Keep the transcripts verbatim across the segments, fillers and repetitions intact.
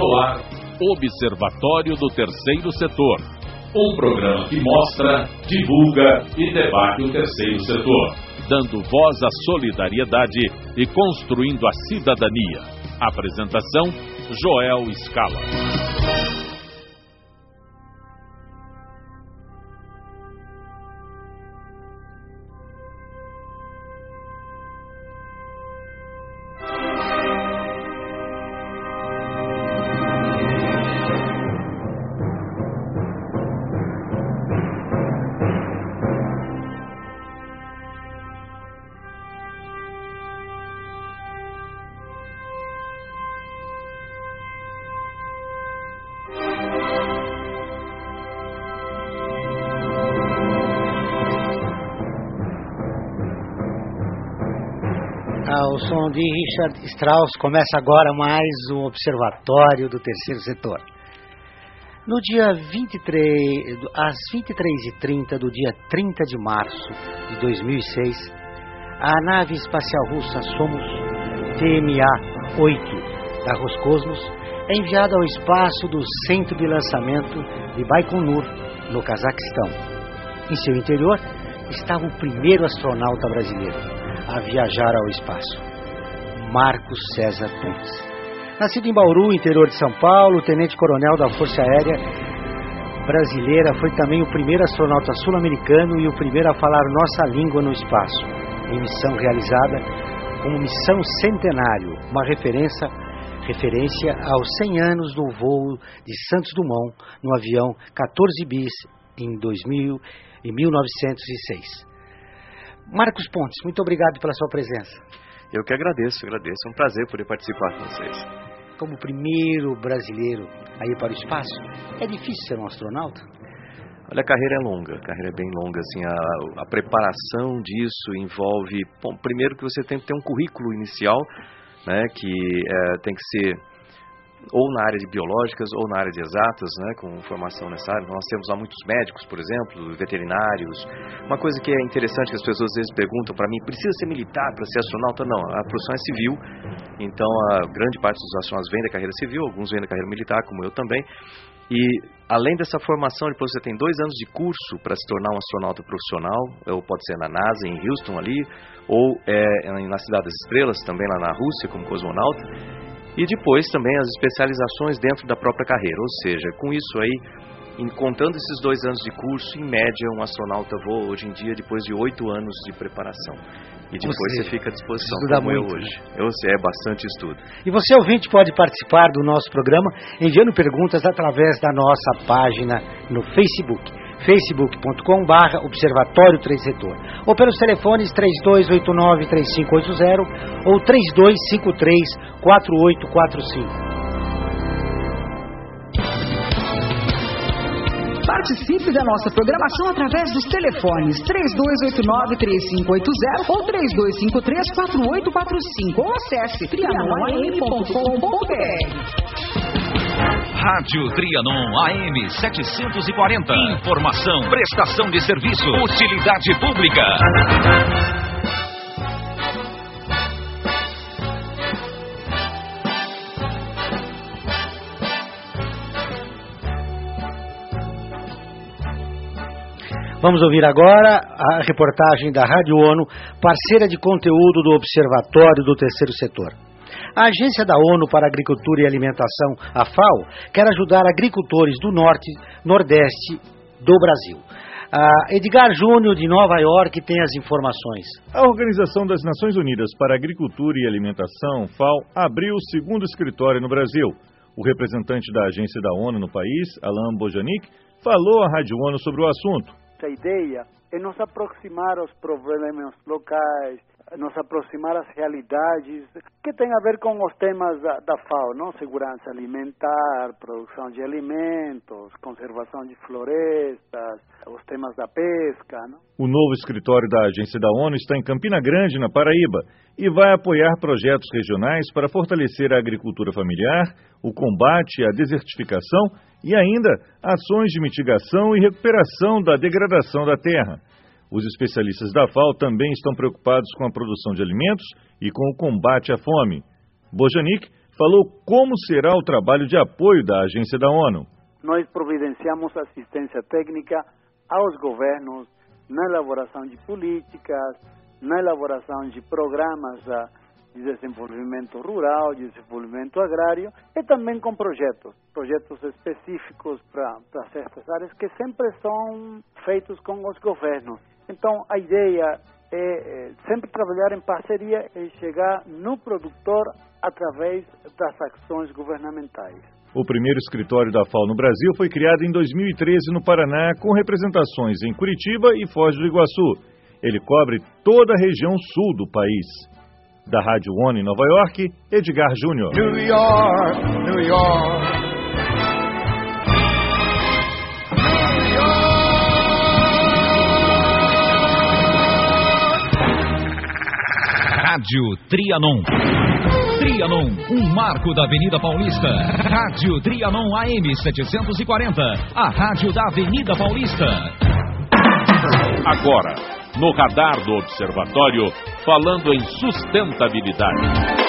No ar, Observatório do Terceiro Setor. Um programa que mostra, divulga e debate o terceiro setor, dando voz à solidariedade e construindo a cidadania. Apresentação, Joel Scala. Ao som de Richard Strauss, começa agora mais um Observatório do Terceiro Setor. No dia vinte e três, às vinte e três e trinta do dia trinta de março de dois mil e seis, a nave espacial russa Somos T M A oito da Roscosmos é enviada ao espaço do centro de lançamento de Baikonur, no Cazaquistão. Em seu interior estava o primeiro astronauta brasileiro a viajar ao espaço, Marcos César Pontes. Nascido em Bauru, interior de São Paulo, tenente-coronel da Força Aérea Brasileira, foi também o primeiro astronauta sul-americano e o primeiro a falar nossa língua no espaço, em missão realizada como Missão Centenário, uma referência, referência aos cem anos do voo de Santos Dumont no avião quatorze bis em dois mil, em mil novecentos e seis. Marcos Pontes, muito obrigado pela sua presença. Eu que agradeço, agradeço. É um prazer poder participar com vocês. Como primeiro brasileiro a ir para o espaço, é difícil ser um astronauta? Olha, a carreira é longa, a carreira é bem longa. Assim, a, a preparação disso envolve... Bom, primeiro que você tem que ter um currículo inicial, né, que é, tem que ser ou na área de biológicas ou na área de exatas, né, com formação nessa área. Nós temos lá muitos médicos, por exemplo, veterinários. Uma coisa que é interessante que as pessoas às vezes perguntam para mim, precisa ser militar para ser astronauta? Não, a profissão é civil, então a grande parte dos astronautas vem da carreira civil, alguns vêm da carreira militar, como eu também. E além dessa formação, depois você tem dois anos de curso para se tornar um astronauta profissional, ou pode ser na NASA, em Houston ali, ou é, na Cidade das Estrelas, também lá na Rússia, como cosmonauta. E depois também as especializações dentro da própria carreira, ou seja, com isso aí, em, contando esses dois anos de curso, em média um astronauta voa hoje em dia depois de oito anos de preparação. E depois seja, você fica à disposição, como muito, eu hoje. Né? Eu sei, é bastante estudo. E você, ouvinte, pode participar do nosso programa enviando perguntas através da nossa página no Facebook. facebook ponto com barra Observatório três Setor, ou pelos telefones três dois oito nove, três cinco oito zero ou três dois cinco três, quatro oito quatro cinco. Participe da nossa programação através dos telefones três dois oito nove, três cinco oito zero ou três dois cinco três, quatro oito quatro cinco, ou acesse trianon a m ponto com ponto b r. Rádio Trianon A M setecentos e quarenta. Informação, prestação de serviço, utilidade pública. Vamos ouvir agora a reportagem da Rádio ONU, parceira de conteúdo do Observatório do Terceiro Setor. A Agência da ONU para a Agricultura e Alimentação, a FAO, quer ajudar agricultores do norte e nordeste do Brasil. A Edgar Júnior, de Nova York, tem as informações. A Organização das Nações Unidas para a Agricultura e Alimentação, FAO, abriu o segundo escritório no Brasil. O representante da agência da ONU no país, Alain Bojanic, falou à Rádio ONU sobre o assunto. A ideia é nos aproximar aos problemas locais, nos aproximar às realidades que tem a ver com os temas da, da FAO, não? Segurança alimentar, produção de alimentos, conservação de florestas, os temas da pesca, não? O novo escritório da Agência da ONU está em Campina Grande, na Paraíba, e vai apoiar projetos regionais para fortalecer a agricultura familiar, o combate à desertificação e ainda ações de mitigação e recuperação da degradação da terra. Os especialistas da FAO também estão preocupados com a produção de alimentos e com o combate à fome. Bojanic falou como será o trabalho de apoio da agência da ONU. Nós providenciamos assistência técnica aos governos na elaboração de políticas, na elaboração de programas de desenvolvimento rural, de desenvolvimento agrário e também com projetos, projetos específicos para certas áreas que sempre são feitos com os governos. Então a ideia é, é sempre trabalhar em parceria e chegar no produtor através das ações governamentais. O primeiro escritório da F A O no Brasil foi criado em dois mil e treze no Paraná, com representações em Curitiba e Foz do Iguaçu. Ele cobre toda a região sul do país. Da Rádio ONU em Nova York, Edgar Júnior. New York, New York. New York. Rádio Trianon. Trianon, um marco da Avenida Paulista. Rádio Trianon A M setecentos e quarenta, a rádio da Avenida Paulista. Agora, no radar do Observatório, falando em sustentabilidade.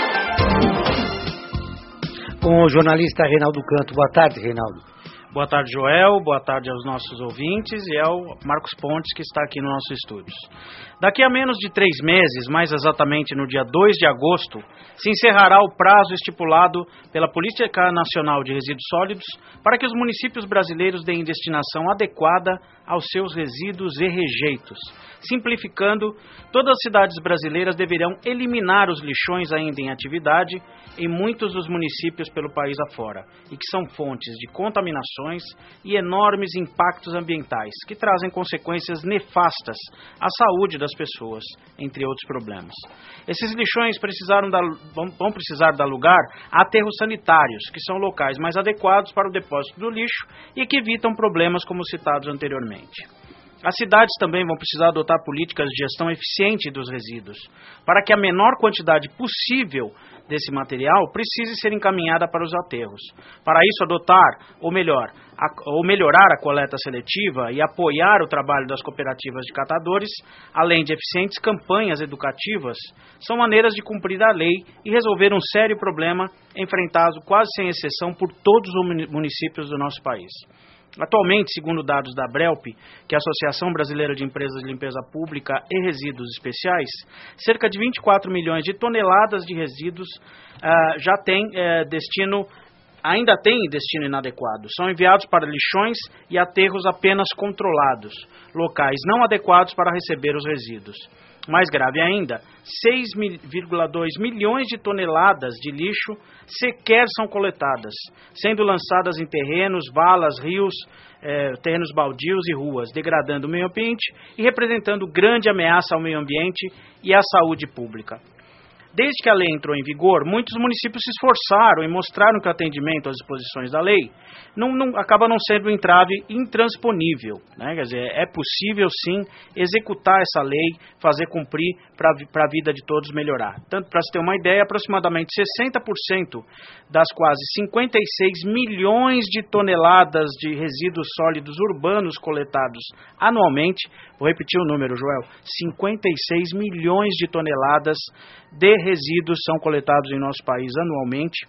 Com o jornalista Reinaldo Canto. Boa tarde, Reinaldo. Boa tarde, Joel. Boa tarde aos nossos ouvintes e ao Marcos Pontes, que está aqui no nosso estúdio. Daqui a menos de três meses, mais exatamente no dia dois de agosto, se encerrará o prazo estipulado pela Política Nacional de Resíduos Sólidos para que os municípios brasileiros deem destinação adequada aos seus resíduos e rejeitos. Simplificando, todas as cidades brasileiras deverão eliminar os lixões ainda em atividade em muitos dos municípios pelo país afora, e que são fontes de contaminações e enormes impactos ambientais, que trazem consequências nefastas à saúde das pessoas, entre outros problemas. Esses lixões precisaram dar, vão, vão precisar dar lugar a aterros sanitários, que são locais mais adequados para o depósito do lixo e que evitam problemas como citados anteriormente. As cidades também vão precisar adotar políticas de gestão eficiente dos resíduos, para que a menor quantidade possível desse material precise ser encaminhada para os aterros. Para isso, adotar, ou melhor, a, ou melhorar a coleta seletiva e apoiar o trabalho das cooperativas de catadores, além de eficientes campanhas educativas, são maneiras de cumprir a lei e resolver um sério problema enfrentado quase sem exceção por todos os municípios do nosso país. Atualmente, segundo dados da Brelp, que é a Associação Brasileira de Empresas de Limpeza Pública e Resíduos Especiais, cerca de vinte e quatro milhões de toneladas de resíduos uh, já tem uh, destino, ainda tem destino inadequado. São enviados para lixões e aterros apenas controlados, locais não adequados para receber os resíduos. Mais grave ainda, seis vírgula dois milhões de toneladas de lixo sequer são coletadas, sendo lançadas em terrenos, valas, rios, eh, terrenos baldios e ruas, degradando o meio ambiente e representando grande ameaça ao meio ambiente e à saúde pública. Desde que a lei entrou em vigor, muitos municípios se esforçaram e mostraram que o atendimento às disposições da lei não, não, acaba não sendo um entrave intransponível, né? Quer dizer, é possível sim executar essa lei, fazer cumprir para a vida de todos melhorar. Tanto para se ter uma ideia, aproximadamente sessenta por cento das quase cinquenta e seis milhões de toneladas de resíduos sólidos urbanos coletados anualmente, vou repetir o número, Joel, cinquenta e seis milhões de toneladas de resíduos são coletados em nosso país anualmente,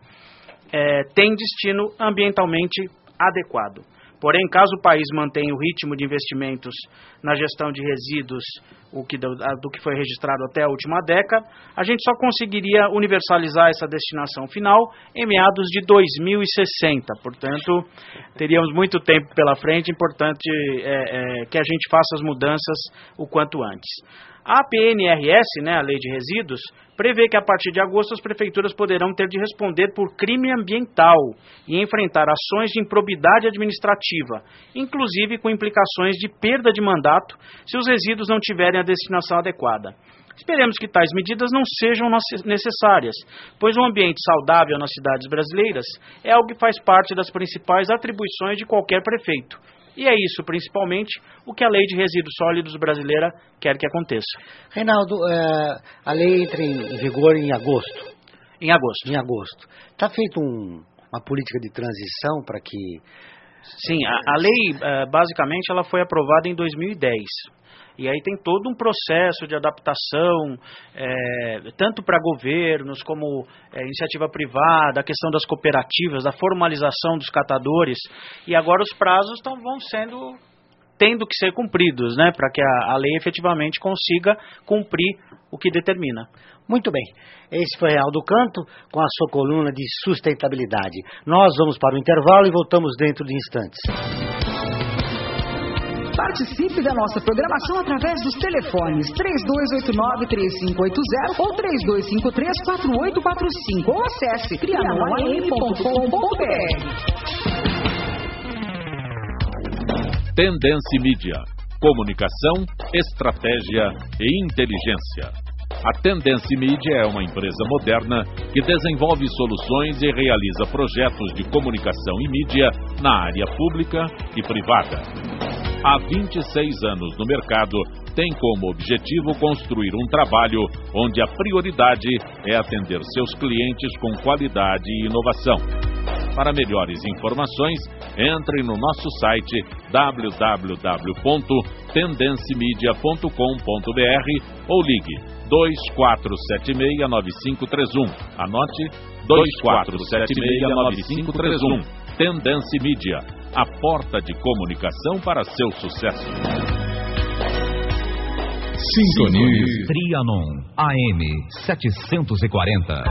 é, tem destino ambientalmente adequado. Porém, caso o país mantenha o ritmo de investimentos na gestão de resíduos, o que do, do que foi registrado até a última década, a gente só conseguiria universalizar essa destinação final em meados de dois mil e sessenta. Portanto, teríamos muito tempo pela frente, importante é, é, que a gente faça as mudanças o quanto antes. A P N R S, né, a Lei de Resíduos, prevê que a partir de agosto as prefeituras poderão ter de responder por crime ambiental e enfrentar ações de improbidade administrativa, inclusive com implicações de perda de mandato se os resíduos não tiverem a destinação adequada. Esperemos que tais medidas não sejam necessárias, pois um ambiente saudável nas cidades brasileiras é algo que faz parte das principais atribuições de qualquer prefeito. E é isso, principalmente, o que a Lei de Resíduos Sólidos brasileira quer que aconteça. Reinaldo, é, a lei entra em vigor em agosto. Em agosto. Em agosto. Está feita um, uma política de transição para que Sim, a, a lei, basicamente, ela foi aprovada em dois mil e dez. E aí tem todo um processo de adaptação, é, tanto para governos como é, iniciativa privada, a questão das cooperativas, da formalização dos catadores. E agora os prazos tão, vão sendo, tendo que ser cumpridos, né, para que a, a lei efetivamente consiga cumprir o que determina. Muito bem, esse foi Aldo Canto com a sua coluna de sustentabilidade. Nós vamos para o intervalo e voltamos dentro de instantes. Participe da nossa programação através dos telefones três dois oito nove, três cinco oito zero ou três dois cinco três, quatro oito quatro cinco ou acesse trianon a m ponto com ponto b r. Tendência Mídia. Comunicação, estratégia e inteligência. A Tendência Mídia é uma empresa moderna que desenvolve soluções e realiza projetos de comunicação e mídia na área pública e privada. Há vinte e seis anos no mercado, tem como objetivo construir um trabalho onde a prioridade é atender seus clientes com qualidade e inovação. Para melhores informações, entre no nosso site w w w ponto tendencimedia ponto com ponto b r ou ligue dois quatro sete seis nove cinco três um. Anote dois quatro sete seis nove cinco três um. Tendência Mídia, a porta de comunicação para seu sucesso. Sintonize Trianon A M setecentos e quarenta.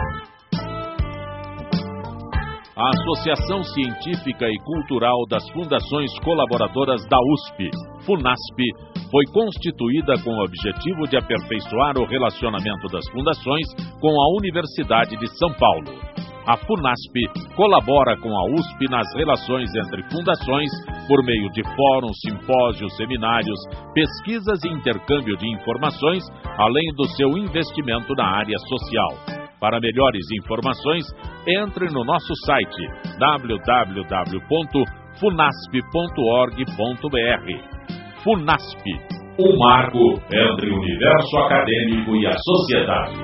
A Associação Científica e Cultural das Fundações Colaboradoras da U S P, FUNASP, foi constituída com o objetivo de aperfeiçoar o relacionamento das fundações com a Universidade de São Paulo. A FUNASP colabora com a U S P nas relações entre fundações por meio de fóruns, simpósios, seminários, pesquisas e intercâmbio de informações, além do seu investimento na área social. Para melhores informações, entre no nosso site w w w ponto funasp ponto org ponto b r. FUNASP, um marco entre o universo acadêmico e a sociedade.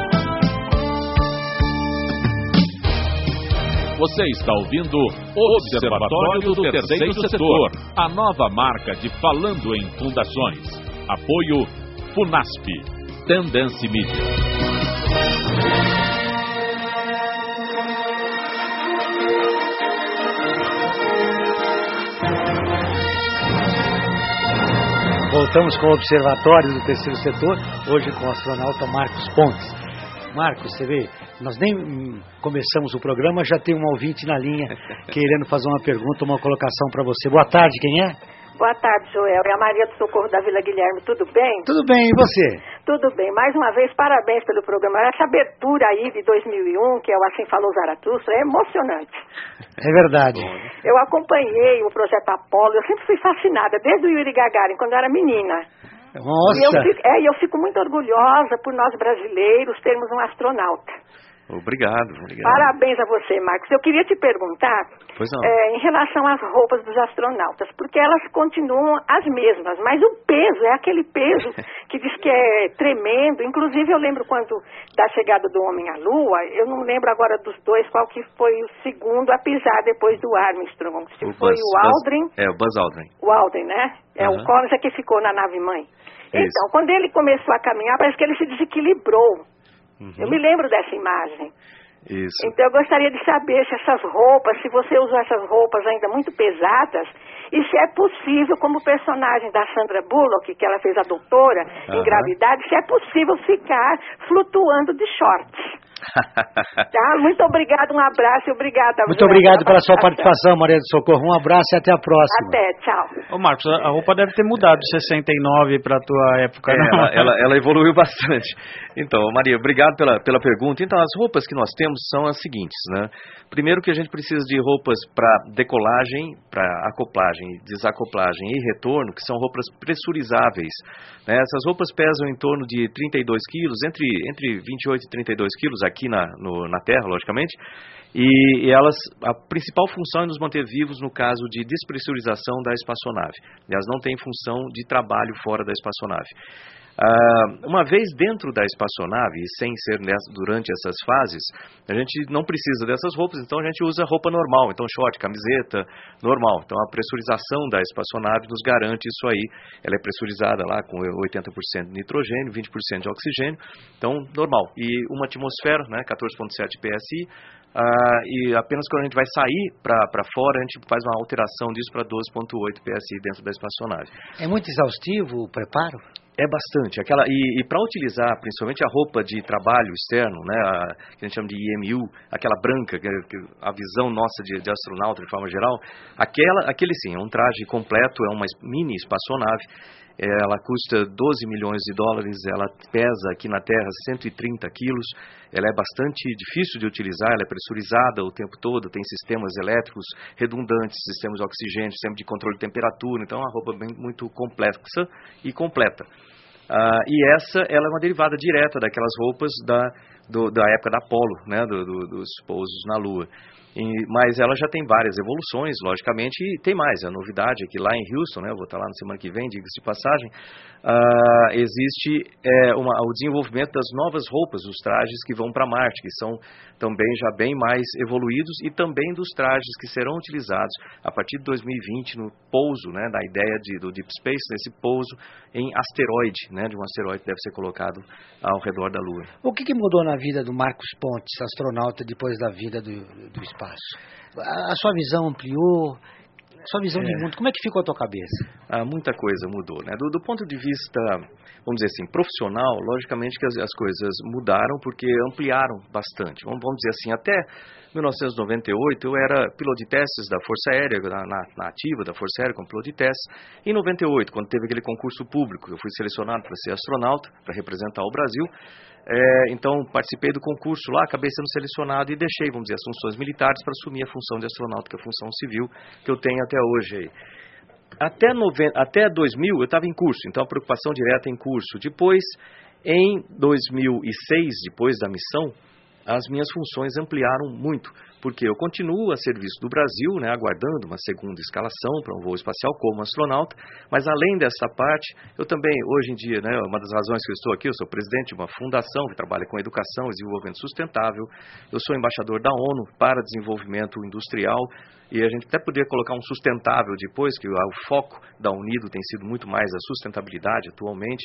Você está ouvindo o Observatório do Terceiro Setor, a nova marca de Falando em Fundações. Apoio FUNASP, Tendência Mídia. Voltamos com o Observatório do Terceiro Setor, hoje com o astronauta Marcos Pontes. Marcos, você vê, nós nem hum, começamos o programa, já tem um ouvinte na linha querendo fazer uma pergunta, uma colocação para você. Boa tarde, quem é? Boa tarde, Joel. É a Maria do Socorro da Vila Guilherme, tudo bem? Tudo bem, e você? Tudo bem. Mais uma vez, parabéns pelo programa. Essa abertura aí de dois mil e um, que é o Assim Falou Zaratustra, é emocionante. É verdade. Eu acompanhei o projeto Apolo, eu sempre fui fascinada, desde o Yuri Gagarin, quando eu era menina. Nossa! E eu fico, é, eu fico muito orgulhosa por nós brasileiros termos um astronauta. Obrigado, obrigado. Parabéns a você, Marcos. Eu queria te perguntar é, em relação às roupas dos astronautas, porque elas continuam as mesmas, mas o peso é aquele peso que diz que é tremendo. Inclusive, eu lembro quando da chegada do homem à Lua, eu não lembro agora dos dois qual que foi o segundo a pisar depois do Armstrong. Se o foi Buzz, o Aldrin. Buzz, é, o Buzz Aldrin. O Aldrin, né? É uhum. O Collins é que ficou na nave-mãe. Então, quando ele começou a caminhar, parece que ele se desequilibrou. Uhum. Eu me lembro dessa imagem. Isso. Então eu gostaria de saber se essas roupas, se você usou essas roupas ainda muito pesadas, e se é possível, como o personagem da Sandra Bullock, que ela fez a doutora uhum. em gravidade, se é possível ficar flutuando de shorts. Tá? Muito obrigado, um abraço e obrigada. Muito obrigado pela sua participação, Maria do Socorro. Um abraço e até a próxima. Até, tchau. Ô Marcos, a roupa deve ter mudado de sessenta e nove para a tua época, é, né? ela, ela, ela evoluiu bastante. Então, Maria, obrigado pela, pela pergunta. Então, as roupas que nós temos são as seguintes, né? Primeiro que a gente precisa de roupas para decolagem, para acoplagem, desacoplagem e retorno, que são roupas pressurizáveis, né? Essas roupas pesam em torno de trinta e dois quilos, entre, entre vinte e oito e trinta e dois quilos aqui na, no, na Terra, logicamente, e, e elas, a principal função é nos manter vivos no caso de despressurização da espaçonave. Elas não têm função de trabalho fora da espaçonave. Uh, uma vez dentro da espaçonave, e sem ser nessa, durante essas fases, a gente não precisa dessas roupas, então a gente usa roupa normal, então short, camiseta, normal. Então a pressurização da espaçonave nos garante isso aí. Ela é pressurizada lá com oitenta por cento de nitrogênio, vinte por cento de oxigênio, então normal. E uma atmosfera, né, quatorze vírgula sete P S I, uh, e apenas quando a gente vai sair para fora, a gente faz uma alteração disso para doze vírgula oito P S I dentro da espaçonave. É muito exaustivo o preparo? É bastante. Aquela, e e para utilizar principalmente a roupa de trabalho externo, né, a, que a gente chama de I M U, aquela branca, que, que a visão nossa de, de astronauta de forma geral, aquela, aquele sim, é um traje completo, é uma mini espaçonave. Ela custa doze milhões de dólares, ela pesa aqui na Terra cento e trinta quilos, ela é bastante difícil de utilizar, ela é pressurizada o tempo todo, tem sistemas elétricos redundantes, sistemas de oxigênio, sistema de controle de temperatura, então é uma roupa bem, muito complexa e completa. Uh, e essa, ela é uma derivada direta daquelas roupas da, do, da época da Apollo, né, do, do, dos pousos na Lua. E, mas ela já tem várias evoluções, logicamente, e tem mais. A novidade é que lá em Houston, né, eu vou estar lá na semana que vem, diga-se de passagem, uh, existe é, uma, o desenvolvimento das novas roupas, os trajes que vão para Marte, que são também já bem mais evoluídos, e também dos trajes que serão utilizados a partir de dois mil e vinte no pouso, né, da ideia de, do Deep Space, nesse pouso em asteroide, né, de um asteroide que deve ser colocado ao redor da Lua. O que, que mudou na vida do Marcos Pontes, astronauta, depois da vida do, do espaço? A sua visão ampliou, a sua visão é. de mundo, como é que ficou a tua cabeça? Ah, muita coisa mudou, né? Do, do ponto de vista, vamos dizer assim, profissional, logicamente que as, as coisas mudaram porque ampliaram bastante. Vamos, vamos dizer assim, até mil novecentos e noventa e oito eu era piloto de testes da Força Aérea, na, na, na ativa da Força Aérea como piloto de testes. Em noventa e oito, quando teve aquele concurso público, eu fui selecionado para ser astronauta, para representar o Brasil. É, então participei do concurso lá, acabei sendo selecionado e deixei, vamos dizer, as funções militares para assumir a função de astronauta, que é a função civil que eu tenho até hoje aí. Até, noventa, até dois mil eu estava em curso, então a preocupação direta em curso. Depois, em dois mil e seis, depois da missão, as minhas funções ampliaram muito, porque eu continuo a serviço do Brasil, né, aguardando uma segunda escalação para um voo espacial como astronauta, mas além dessa parte, eu também, hoje em dia, né, uma das razões que eu estou aqui, eu sou presidente de uma fundação que trabalha com educação e desenvolvimento sustentável, eu sou embaixador da ONU para desenvolvimento industrial, e a gente até poderia colocar um sustentável depois, que o, o foco da Unido tem sido muito mais a sustentabilidade atualmente.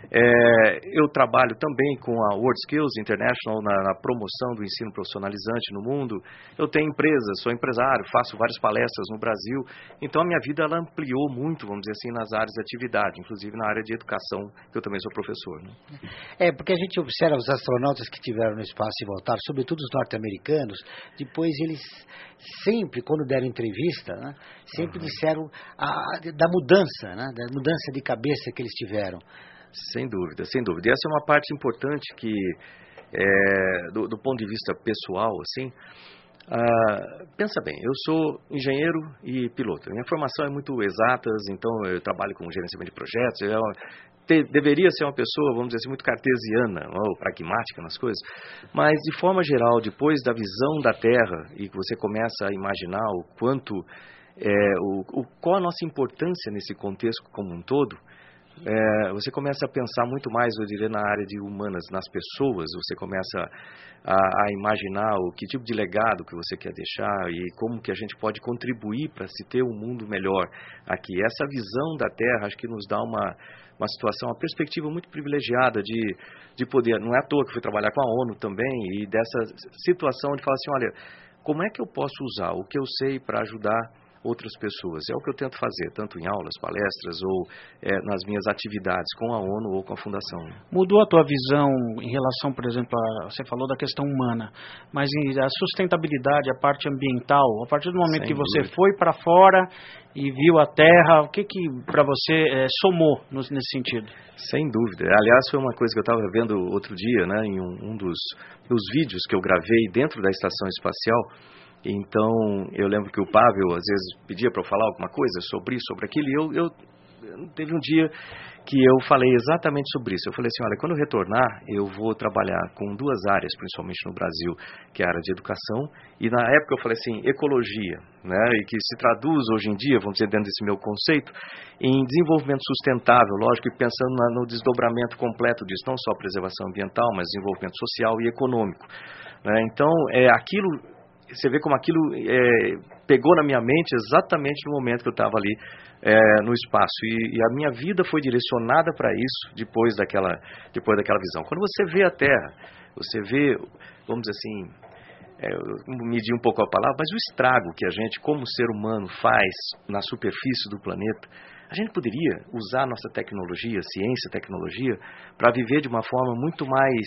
É, eu trabalho também com a World Skills International na, na promoção do ensino profissionalizante no mundo. Eu tenho empresa, sou empresário, faço várias palestras no Brasil. Então a minha vida ela ampliou muito, vamos dizer assim, nas áreas de atividade, inclusive na área de educação, que eu também sou professor. Né? É, porque a gente observa os astronautas que estiveram no espaço e voltaram, sobretudo os norte-americanos, depois eles sempre, quando deram entrevista, né, sempre uhum. disseram a, da mudança, né, da mudança de cabeça que eles tiveram. Sem dúvida, sem dúvida. E essa é uma parte importante que, é, do, do ponto de vista pessoal, assim, ah, pensa bem, eu sou engenheiro e piloto. Minha formação é muito exatas, então eu trabalho com gerenciamento de projetos. Eu, te, deveria ser uma pessoa, vamos dizer assim, muito cartesiana ou pragmática nas coisas, mas de forma geral, depois da visão da Terra e que você começa a imaginar o quanto, é, o, o, qual a nossa importância nesse contexto como um todo, É, você começa a pensar muito mais, eu diria, na área de humanas, nas pessoas. Você começa a, a imaginar o que tipo de legado que você quer deixar e como que a gente pode contribuir para se ter um mundo melhor aqui. Essa visão da Terra acho que nos dá uma, uma situação, uma perspectiva muito privilegiada de, de poder, não é à toa que fui trabalhar com a ONU também, e dessa situação de falar assim, olha, como é que eu posso usar o que eu sei para ajudar outras pessoas. É o que eu tento fazer, tanto em aulas, palestras ou é, nas minhas atividades com a ONU ou com a Fundação. Mudou a tua visão em relação, por exemplo, a, você falou da questão humana, mas em, a sustentabilidade, a parte ambiental, a partir do momento Sem que dúvida. Você foi para fora e viu a Terra, o que que para você é, somou no, nesse sentido? Sem dúvida. Aliás, foi uma coisa que eu estava vendo outro dia, né, em um, um dos, dos vídeos que eu gravei dentro da Estação Espacial. Então, eu lembro que o Pavel, às vezes, pedia para eu falar alguma coisa sobre isso, sobre aquilo, e eu, eu teve um dia que eu falei exatamente sobre isso. Eu falei assim, olha, quando eu retornar, eu vou trabalhar com duas áreas, principalmente no Brasil, que é a área de educação, e na época eu falei assim, ecologia, né, e que se traduz hoje em dia, vamos dizer, dentro desse meu conceito, em desenvolvimento sustentável, lógico, e pensando no desdobramento completo disso, não só preservação ambiental, mas desenvolvimento social e econômico. Né? Então, é, aquilo, você vê como aquilo é, pegou na minha mente exatamente no momento que eu estava ali é, no espaço, e, e a minha vida foi direcionada para isso depois daquela, depois daquela visão. Quando você vê a Terra, você vê, vamos dizer assim, é, medir um pouco a palavra, mas o estrago que a gente, como ser humano, faz na superfície do planeta, a gente poderia usar nossa tecnologia, ciência, tecnologia, para viver de uma forma muito mais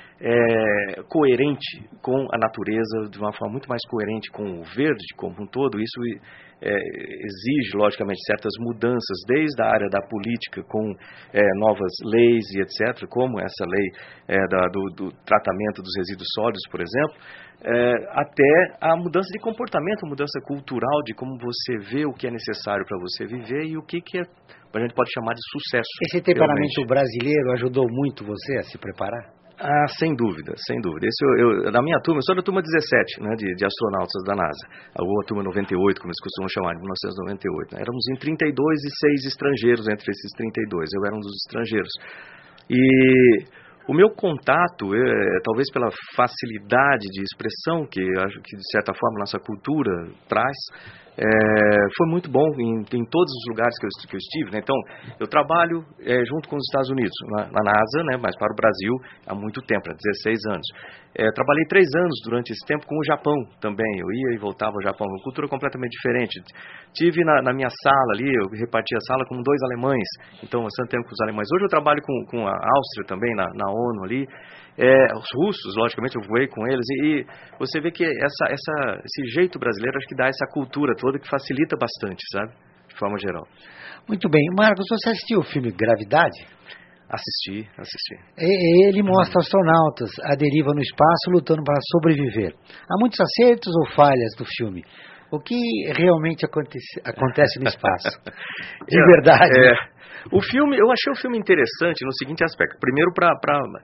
é, coerente com a natureza, de uma forma muito mais coerente com o verde como um todo. Isso é, exige, logicamente, certas mudanças, desde a área da política, com é, novas leis e etcétera, como essa lei é, da, do, do tratamento dos resíduos sólidos, por exemplo, é, até a mudança de comportamento, a mudança cultural de como você vê o que é necessário para você viver e o que, que é, a gente pode chamar de sucesso. Esse temperamento realmente brasileiro ajudou muito você a se preparar? Ah, sem dúvida, sem dúvida. Esse eu, eu, na minha turma, eu sou da turma dezessete, né, de, de astronautas da NASA. A outra turma noventa e oito, como eles costumam chamar, de mil novecentos e noventa e oito. Né? Éramos em trinta e dois e seis estrangeiros entre esses trinta e dois. Eu era um dos estrangeiros. E o meu contato, é, talvez pela facilidade de expressão que acho que de certa forma nossa cultura traz, é, foi muito bom em, em todos os lugares que eu, que eu estive. Né? Então, eu trabalho é, junto com os Estados Unidos, na, na NASA, né, mas para o Brasil há muito tempo, há dezesseis anos. É, trabalhei três anos durante esse tempo com o Japão também. Eu ia e voltava ao Japão, uma cultura completamente diferente. Tive na, na minha sala ali, eu reparti a sala com dois alemães, então bastante tempo com os alemães. Hoje eu trabalho com, com a Áustria também, na, na ONU ali. É, os russos, logicamente, eu voei com eles. E, e você vê que essa, essa, esse jeito brasileiro acho que dá essa cultura toda que facilita bastante, sabe? De forma geral. Muito bem. Marcos, você assistiu o filme Gravidade? Assisti, assisti. Ele mostra astronautas à deriva no espaço lutando para sobreviver. Há muitos acertos ou falhas do filme? O que realmente acontece, acontece no espaço? De é, verdade. É, o filme, eu achei o filme interessante no seguinte aspecto. Primeiro, para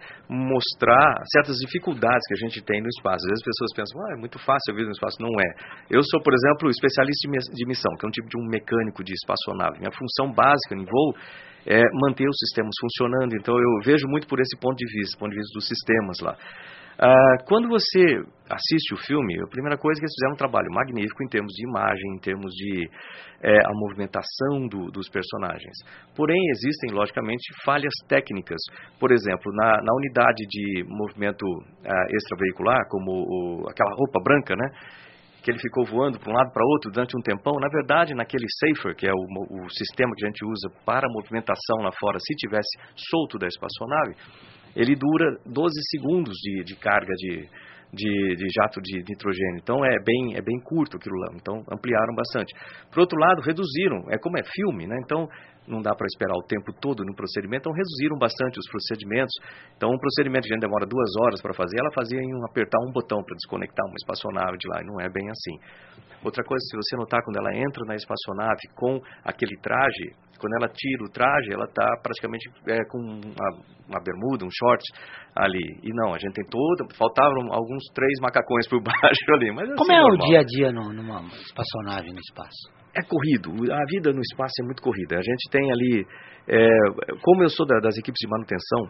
mostrar certas dificuldades que a gente tem no espaço. Às vezes as pessoas pensam, ah, é muito fácil a vida no espaço. Não é. Eu sou, por exemplo, especialista de missão, que é um tipo de um mecânico de espaçonave. Minha função básica em voo é manter os sistemas funcionando. Então, eu vejo muito por esse ponto de vista, ponto de vista dos sistemas lá. Uh, quando você assiste o filme, a primeira coisa é que eles fizeram um trabalho magnífico em termos de imagem, em termos de é, a movimentação do, dos personagens. Porém, existem, logicamente, falhas técnicas. Por exemplo, na, na unidade de movimento uh, extraveicular, como o, aquela roupa branca, né? Que ele ficou voando para um lado para outro durante um tempão. Na verdade, naquele Safer, que é o, o sistema que a gente usa para a movimentação lá fora, se tivesse solto da espaçonave, ele dura doze segundos de, de carga de, de, de jato de nitrogênio. Então, é bem, é bem curto aquilo lá. Então, ampliaram bastante. Por outro lado, reduziram. É como é filme, né? Então, não dá para esperar o tempo todo no procedimento. Então, reduziram bastante os procedimentos. Então, um procedimento que a gente demora duas horas para fazer, ela fazia em um, apertar um botão para desconectar uma espaçonave de lá. E não é bem assim. Outra coisa, se você notar, quando ela entra na espaçonave com aquele traje, quando ela tira o traje, ela está praticamente é, com uma, uma bermuda, um short ali. E não, a gente tem toda... Faltavam alguns três macacões por baixo ali. Mas como é, é o dia a dia no, numa espaçonave no espaço? É corrido. A vida no espaço é muito corrida. A gente tem ali... É, como eu sou da, das equipes de manutenção,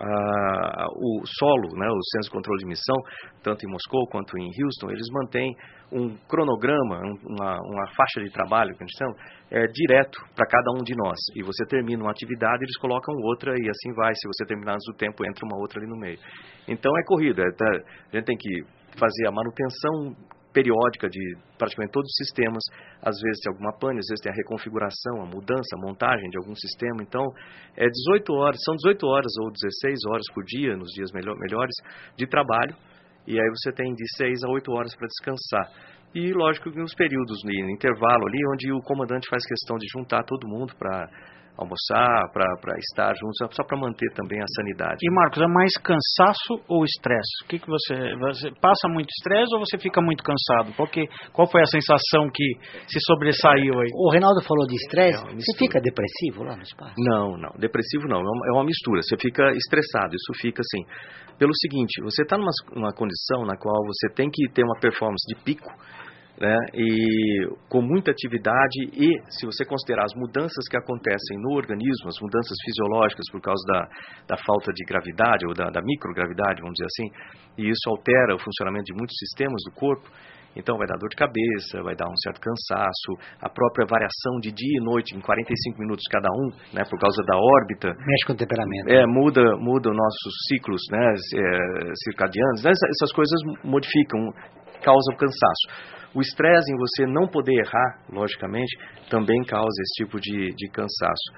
a, o solo, né, o Centro de Controle de Missão, tanto em Moscou quanto em Houston, eles mantêm um cronograma, uma, uma faixa de trabalho, que a gente chama, é, direto para cada um de nós. E você termina uma atividade, eles colocam outra e assim vai. Se você terminar antes do tempo, entra uma outra ali no meio. Então é corrida. É, tá, a gente tem que fazer a manutenção periódica de praticamente todos os sistemas. Às vezes tem alguma pane, às vezes tem a reconfiguração, a mudança, a montagem de algum sistema. Então, é dezoito horas, são dezoito horas ou dezesseis horas por dia, nos dias melhor, melhores, de trabalho. E aí você tem de seis a oito horas para descansar. E, lógico, nos períodos de intervalo ali, onde o comandante faz questão de juntar todo mundo para almoçar, para estar juntos, só para manter também a sanidade. E Marcos, é mais cansaço ou estresse? O que, que você, você passa muito estresse ou você fica muito cansado? Qual, que, qual foi a sensação que se sobressaiu aí? O Reinaldo falou de estresse, é você fica depressivo lá no espaço? Não, não, depressivo não, é uma mistura, você fica estressado, isso fica assim, pelo seguinte, você está numa, numa condição na qual você tem que ter uma performance de pico, né, e com muita atividade, e se você considerar as mudanças que acontecem no organismo, as mudanças fisiológicas por causa da, da falta de gravidade ou da, da microgravidade, vamos dizer assim, e isso altera o funcionamento de muitos sistemas do corpo, então vai dar dor de cabeça, vai dar um certo cansaço, a própria variação de dia e noite em quarenta e cinco minutos cada um, né, por causa da órbita. Mexe com o temperamento. É, muda, muda os nossos ciclos, né, é, circadianos, né, essas coisas modificam, causam cansaço. O estresse em você não poder errar, logicamente, também causa esse tipo de, de cansaço.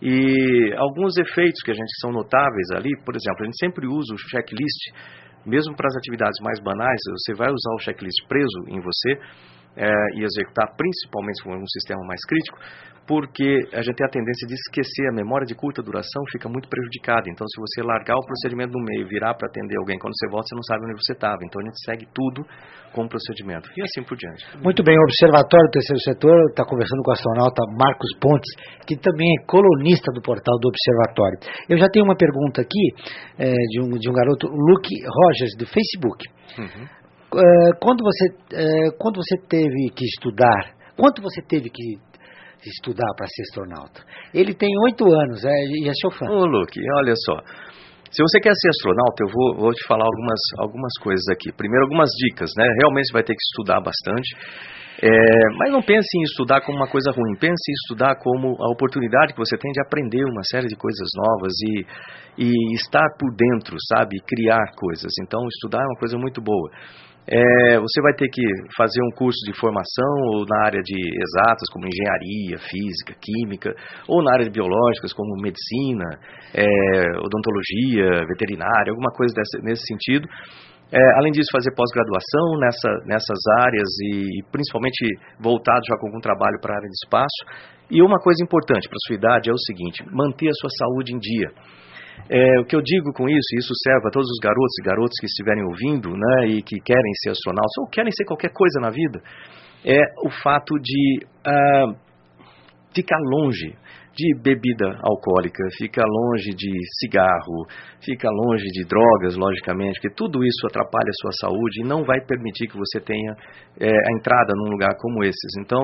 E alguns efeitos que a gente são notáveis ali, por exemplo, a gente sempre usa o checklist, mesmo para as atividades mais banais, você vai usar o checklist preso em você é, e executar principalmente com um sistema mais crítico, porque a gente tem a tendência de esquecer, a memória de curta duração fica muito prejudicada. Então, se você largar o procedimento no meio, virar para atender alguém, quando você volta, você não sabe onde você estava. Então, a gente segue tudo com o procedimento. E assim por diante. Muito bem, o Observatório do Terceiro Setor está conversando com o astronauta Marcos Pontes, que também é colunista do portal do Observatório. Eu já tenho uma pergunta aqui é, de, um, de um garoto, Luke Rogers, do Facebook. Uhum. É, quando, você, é, quando você teve que estudar, quanto você teve que estudar para ser astronauta? Ele tem oito anos é, e é seu fã. Ô, Luke, olha só. Se você quer ser astronauta, eu vou, vou te falar algumas, algumas coisas aqui. Primeiro, algumas dicas, né? Realmente você vai ter que estudar bastante. É, mas não pense em estudar como uma coisa ruim. Pense em estudar como a oportunidade que você tem de aprender uma série de coisas novas e, e estar por dentro, sabe? Criar coisas. Então, estudar é uma coisa muito boa. É, você vai ter que fazer um curso de formação ou na área de exatas, como engenharia, física, química, ou na área de biológicas, como medicina, é, odontologia, veterinária, alguma coisa dessa, nesse sentido. É, além disso, fazer pós-graduação nessa, nessas áreas e, e principalmente voltado já com algum trabalho para a área de espaço. E uma coisa importante para a sua idade é o seguinte: manter a sua saúde em dia. É, o que eu digo com isso, e isso serve a todos os garotos e garotas que estiverem ouvindo, né, e que querem ser astronautas, ou querem ser qualquer coisa na vida, é o fato de uh, ficar longe de bebida alcoólica, ficar longe de cigarro, ficar longe de drogas, logicamente, porque tudo isso atrapalha a sua saúde e não vai permitir que você tenha é, a entrada num lugar como esses. Então,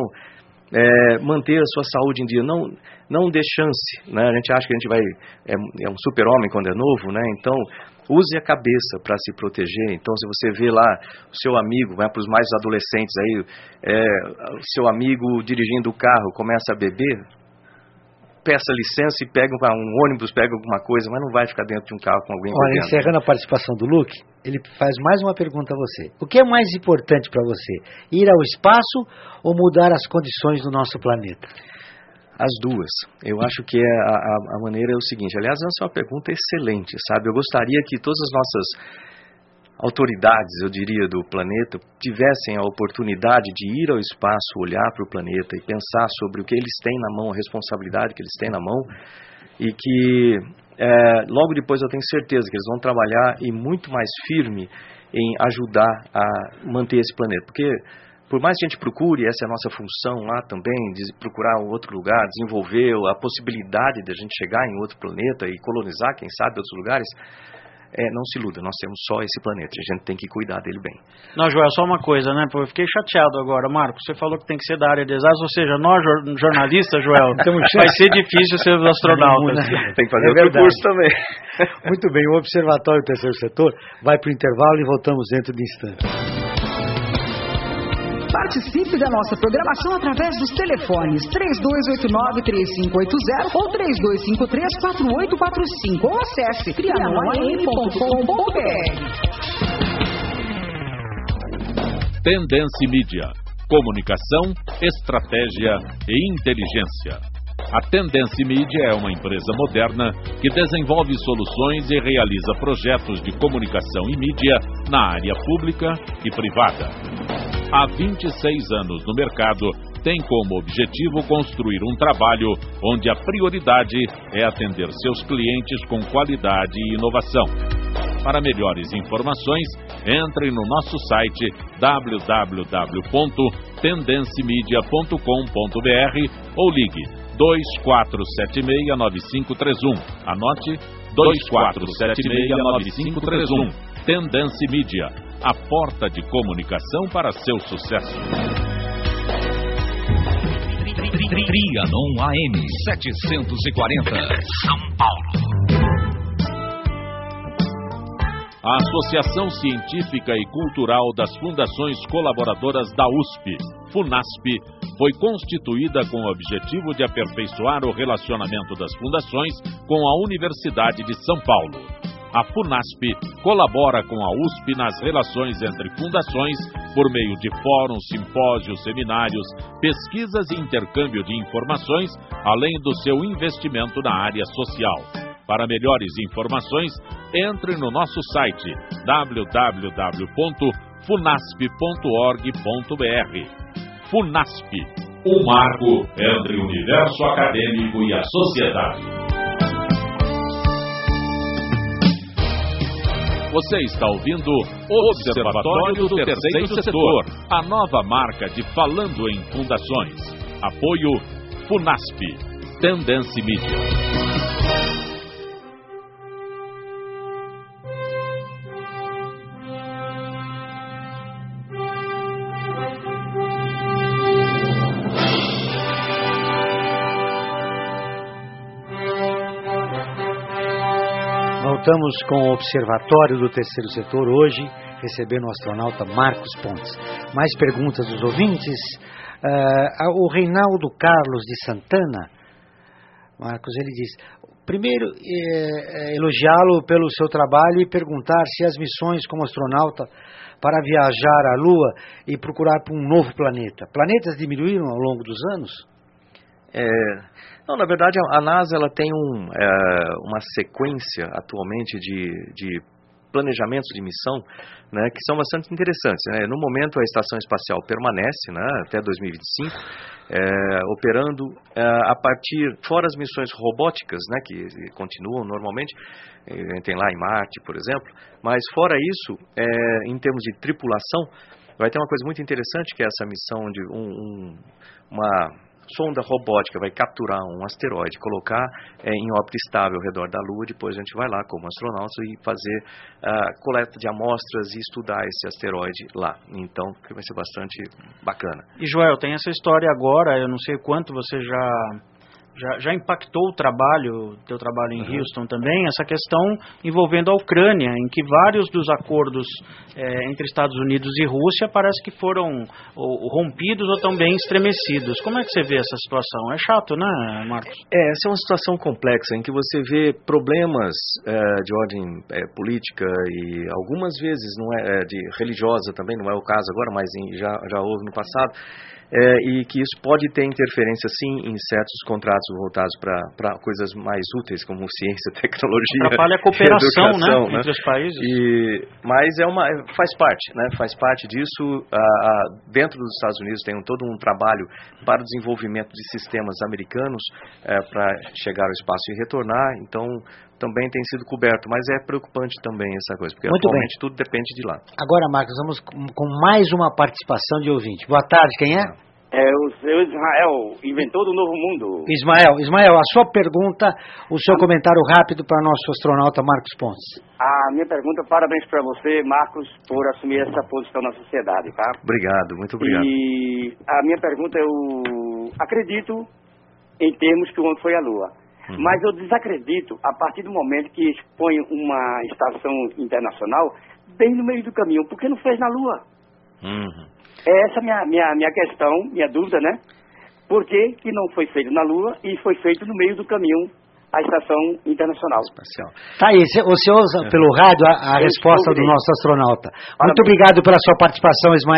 É, manter a sua saúde em dia, não, não dê chance, né? A gente acha que a gente vai, é, é um super-homem quando é novo, né? Então, use a cabeça para se proteger. Então, se você vê lá o seu amigo, vai para os mais adolescentes aí, é, o seu amigo dirigindo o carro, começa a beber, peça licença e pega um ônibus, pega alguma coisa, mas não vai ficar dentro de um carro com alguém bebendo. Olha, encerrando a participação do Luke, ele faz mais uma pergunta a você. O que é mais importante para você? Ir ao espaço ou mudar as condições do nosso planeta? As duas. Eu acho que é a, a, a maneira é o seguinte. Aliás, essa é uma pergunta excelente, sabe? Eu gostaria que todas as nossas autoridades, eu diria, do planeta, tivessem a oportunidade de ir ao espaço, olhar para o planeta e pensar sobre o que eles têm na mão, a responsabilidade que eles têm na mão, e que é, logo depois eu tenho certeza que eles vão trabalhar e muito mais firme em ajudar a manter esse planeta, porque por mais que a gente procure, essa é a nossa função lá também, de procurar um outro lugar, desenvolver a possibilidade de a gente chegar em outro planeta e colonizar, quem sabe, outros lugares. É, não se iluda, nós temos só esse planeta, a gente tem que cuidar dele bem. Não, Joel, só uma coisa, né? Eu fiquei chateado agora, Marcos, você falou que tem que ser da área de exatas, ou seja, nós jornalistas, Joel, vai ser difícil ser astronautas. Tem que fazer é outro verdade. Curso também. Muito bem, o Observatório do Terceiro Setor vai para o intervalo e voltamos dentro de instantes. Participe da nossa programação através dos telefones três dois oito nove, três cinco oito zero ou três dois cinco três, quatro oito quatro cinco ou acesse trianon a m ponto com ponto b r. Tendência Mídia. Comunicação, estratégia e inteligência. A Tendência Mídia é uma empresa moderna que desenvolve soluções e realiza projetos de comunicação e mídia na área pública e privada. Há vinte e seis anos no mercado, tem como objetivo construir um trabalho onde a prioridade é atender seus clientes com qualidade e inovação. Para melhores informações, entre no nosso site w w w ponto tendencemedia ponto com ponto b r ou ligue dois quatro sete seis nove cinco três um. Anote dois quatro sete seis nove cinco três um. Tendência Mídia, a porta de comunicação para seu sucesso. Trianon A M setecentos e quarenta, São Paulo. A Associação Científica e Cultural das Fundações Colaboradoras da U S P, FUNASP, foi constituída com o objetivo de aperfeiçoar o relacionamento das fundações com a Universidade de São Paulo. A FUNASP colabora com a U S P nas relações entre fundações por meio de fóruns, simpósios, seminários, pesquisas e intercâmbio de informações, além do seu investimento na área social. Para melhores informações, entre no nosso site w w w ponto funasp ponto org ponto b r. FUNASP, um marco entre o universo acadêmico e a sociedade. Você está ouvindo o Observatório do Terceiro Setor, a nova marca de Falando em Fundações. Apoio FUNASP, Tendência Mídia. Voltamos com o Observatório do Terceiro Setor hoje, recebendo o astronauta Marcos Pontes. Mais perguntas dos ouvintes. Uh, o Reinaldo Carlos de Santana, Marcos, ele diz: primeiro, eh, elogiá-lo pelo seu trabalho e perguntar se as missões como astronauta para viajar à Lua e procurar por um novo planeta, planetas diminuíram ao longo dos anos? É, não, na verdade a NASA ela tem um, é, uma sequência atualmente de, de planejamentos de missão, né, que são bastante interessantes, né? No momento a Estação Espacial permanece, né, até dois mil e vinte e cinco, é, operando é, a partir, fora as missões robóticas, né, que continuam normalmente, é, tem lá em Marte, por exemplo, mas fora isso, é, em termos de tripulação, vai ter uma coisa muito interessante, que é essa missão de um, um, uma sonda robótica vai capturar um asteroide, colocar é, em órbita estável ao redor da Lua, depois a gente vai lá como astronauta e fazer uh, coleta de amostras e estudar esse asteroide lá. Então, vai ser bastante bacana. E Joel, tem essa história agora, eu não sei quanto você já... Já, já impactou o trabalho, teu trabalho em Houston também, essa questão envolvendo a Ucrânia, em que vários dos acordos é, entre Estados Unidos e Rússia parece que foram ou, rompidos ou também estremecidos. Como é que você vê essa situação? É chato, né, Marcos? É, essa é uma situação complexa, em que você vê problemas é, de ordem é, política e algumas vezes não é, é de religiosa também, não é o caso agora, mas em, já, já houve no passado. É, e que isso pode ter interferência, sim, em certos contratos voltados para coisas mais úteis, como ciência, tecnologia, atrapalha a cooperação, educação, né, né, entre os países. E, mas é uma, faz parte, né, faz parte disso. A, a, dentro dos Estados Unidos tem um, todo um trabalho para o desenvolvimento de sistemas americanos é, para chegar ao espaço e retornar, então também tem sido coberto, mas é preocupante também essa coisa, porque Muito atualmente bem. tudo depende de lá. Agora, Marcos, vamos com mais uma participação de ouvinte. Boa tarde, quem é? É o seu Ismael, inventor do Novo Mundo. Ismael, Ismael, a sua pergunta, o seu comentário rápido para nosso astronauta Marcos Pontes. A minha pergunta, parabéns para você, Marcos, por assumir essa posição na sociedade, tá? Obrigado, muito obrigado. E a minha pergunta, eu acredito em termos que o homem foi à Lua. Uhum. Mas eu desacredito a partir do momento que expõe uma estação internacional bem no meio do caminho. Por que não fez na Lua? Uhum. Essa é a minha, minha, minha questão, minha dúvida, né? Por que, que não foi feito na Lua e foi feito no meio do caminho a Estação Internacional Espacial? Tá aí, você ouça é. pelo rádio a, a resposta do nosso astronauta. Muito obrigado pela sua participação, Ismael.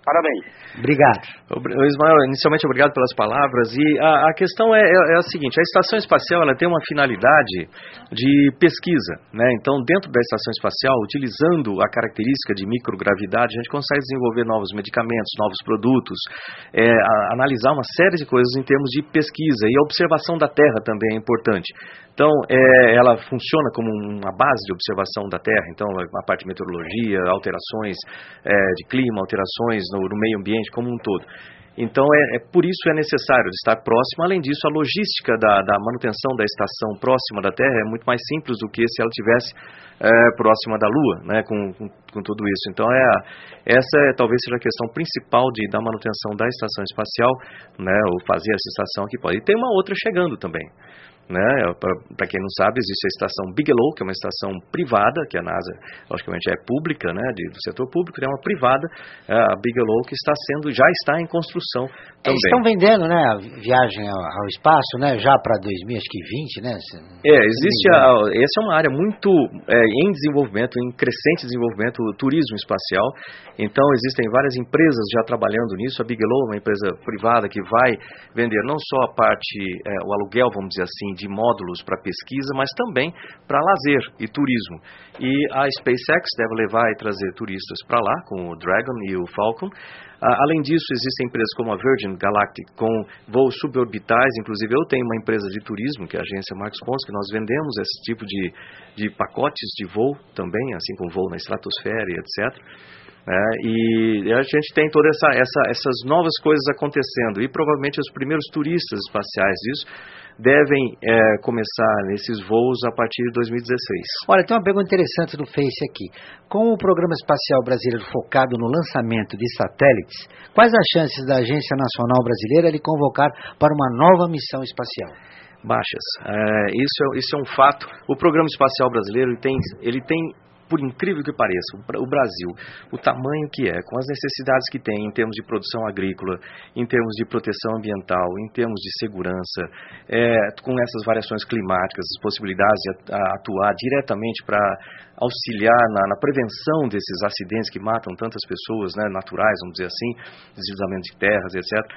Parabéns. Obrigado. Ismael, inicialmente obrigado pelas palavras. E a, a questão é, é, é a seguinte, a Estação Espacial ela tem uma finalidade de pesquisa, né? Então, dentro da Estação Espacial, utilizando a característica de microgravidade, a gente consegue desenvolver novos medicamentos, novos produtos, é, a, analisar uma série de coisas em termos de pesquisa. E a observação da Terra também é importante. Então, é, ela funciona como uma base de observação da Terra, então a parte de meteorologia, alterações é, de clima, alterações no, no meio ambiente como um todo. Então, é, é por isso é necessário estar próximo. Além disso, a logística da, da manutenção da estação próxima da Terra é muito mais simples do que se ela estivesse é, próxima da Lua, né, com, com, com tudo isso. Então, é a, essa é, talvez seja a questão principal de, da manutenção da estação espacial, né, ou fazer essa estação que pode. E tem uma outra chegando também. Né? Para quem não sabe, existe a estação Bigelow, que é uma estação privada, que a NASA, logicamente, é pública, né, de, do setor público, é uma privada, a Bigelow, que está sendo, já está em construção também. Eles estão vendendo, né, a viagem ao, ao espaço, né, já para dois mil e vinte, né? Se, é, existe, a, essa é uma área muito é, em desenvolvimento, em crescente desenvolvimento, o turismo espacial. Então, existem várias empresas já trabalhando nisso. A Bigelow é uma empresa privada que vai vender não só a parte, é, o aluguel, vamos dizer assim, de módulos para pesquisa, mas também para lazer e turismo. E a SpaceX deve levar e trazer turistas para lá, com o Dragon e o Falcon. Ah, além disso, existem empresas como a Virgin Galactic, com voos suborbitais. Inclusive, eu tenho uma empresa de turismo, que é a agência Marcos Pontes, que nós vendemos esse tipo de, de pacotes de voo também, assim como voo na estratosfera e etcétera. É, e a gente tem todas essa, essa, essas novas coisas acontecendo, e provavelmente os primeiros turistas espaciais disso devem é, começar nesses voos a partir de dois mil e dezesseis. Olha, tem uma pergunta interessante no Face aqui. Com o Programa Espacial Brasileiro focado no lançamento de satélites, quais as chances da Agência Nacional Brasileira lhe convocar para uma nova missão espacial? Baixas. É, isso, é, isso é um fato. O Programa Espacial Brasileiro ele tem... Ele tem por incrível que pareça, o Brasil, o tamanho que é, com as necessidades que tem em termos de produção agrícola, em termos de proteção ambiental, em termos de segurança, é, com essas variações climáticas, as possibilidades de atuar diretamente para auxiliar na, na prevenção desses acidentes que matam tantas pessoas, né, naturais, vamos dizer assim, deslizamento de terras, etcétera.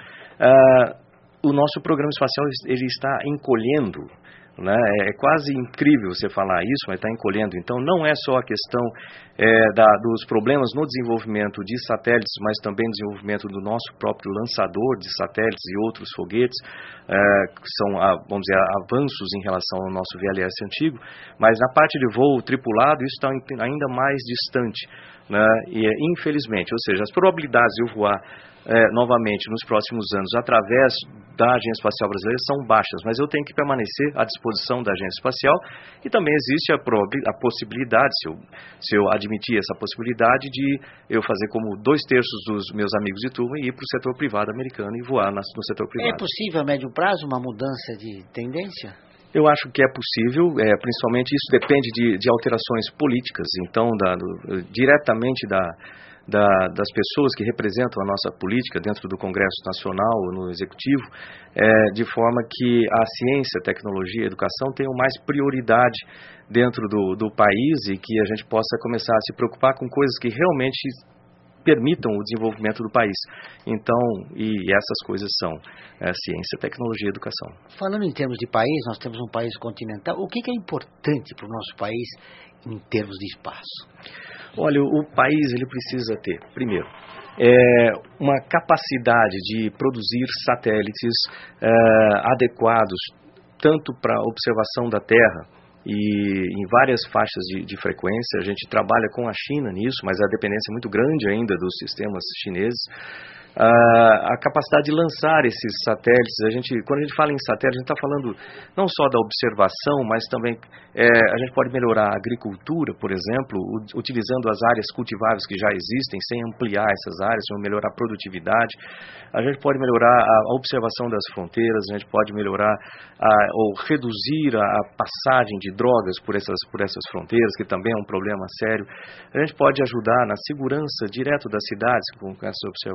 Uh, o nosso programa espacial ele está encolhendo. Né? É quase incrível você falar isso, mas está encolhendo. Então, não é só a questão é, da, dos problemas no desenvolvimento de satélites, mas também no desenvolvimento do nosso próprio lançador de satélites e outros foguetes, é, que são, vamos dizer, avanços em relação ao nosso V L S antigo, mas na parte de voo tripulado, isso está ainda mais distante. Né? E, infelizmente, ou seja, as probabilidades de eu voar É, novamente nos próximos anos através da Agência Espacial Brasileira são baixas, mas eu tenho que permanecer à disposição da Agência Espacial, e também existe a, a possibilidade, se eu, se eu admitir essa possibilidade, de eu fazer como dois terços dos meus amigos de turma e ir para o setor privado americano e voar na, no setor privado. É possível a médio prazo uma mudança de tendência? Eu acho que é possível, é, principalmente isso depende de, de alterações políticas, então da, do, diretamente da Da, das pessoas que representam a nossa política dentro do Congresso Nacional, no Executivo, é, de forma que a ciência, a tecnologia e a educação tenham mais prioridade dentro do, do país, e que a gente possa começar a se preocupar com coisas que realmente permitam o desenvolvimento do país. Então, e essas coisas são é, ciência, tecnologia e educação. Falando em termos de país, nós temos um país continental. O que é importante para o nosso país em termos de espaço? Olha, o país ele precisa ter, primeiro, é, uma capacidade de produzir satélites é, adequados tanto para a observação da Terra e em várias faixas de, de frequência. A gente trabalha com a China nisso, mas a dependência é muito grande ainda dos sistemas chineses. Uh, a capacidade de lançar esses satélites. A gente, quando a gente fala em satélite, a gente está falando não só da observação, mas também é, a gente pode melhorar a agricultura, por exemplo, u- utilizando as áreas cultiváveis que já existem, sem ampliar essas áreas, sem melhorar a produtividade. A gente pode melhorar a, a observação das fronteiras, a gente pode melhorar a, ou reduzir a, a passagem de drogas por essas, por essas fronteiras, que também é um problema sério. A gente pode ajudar na segurança direto das cidades com, com essas observações.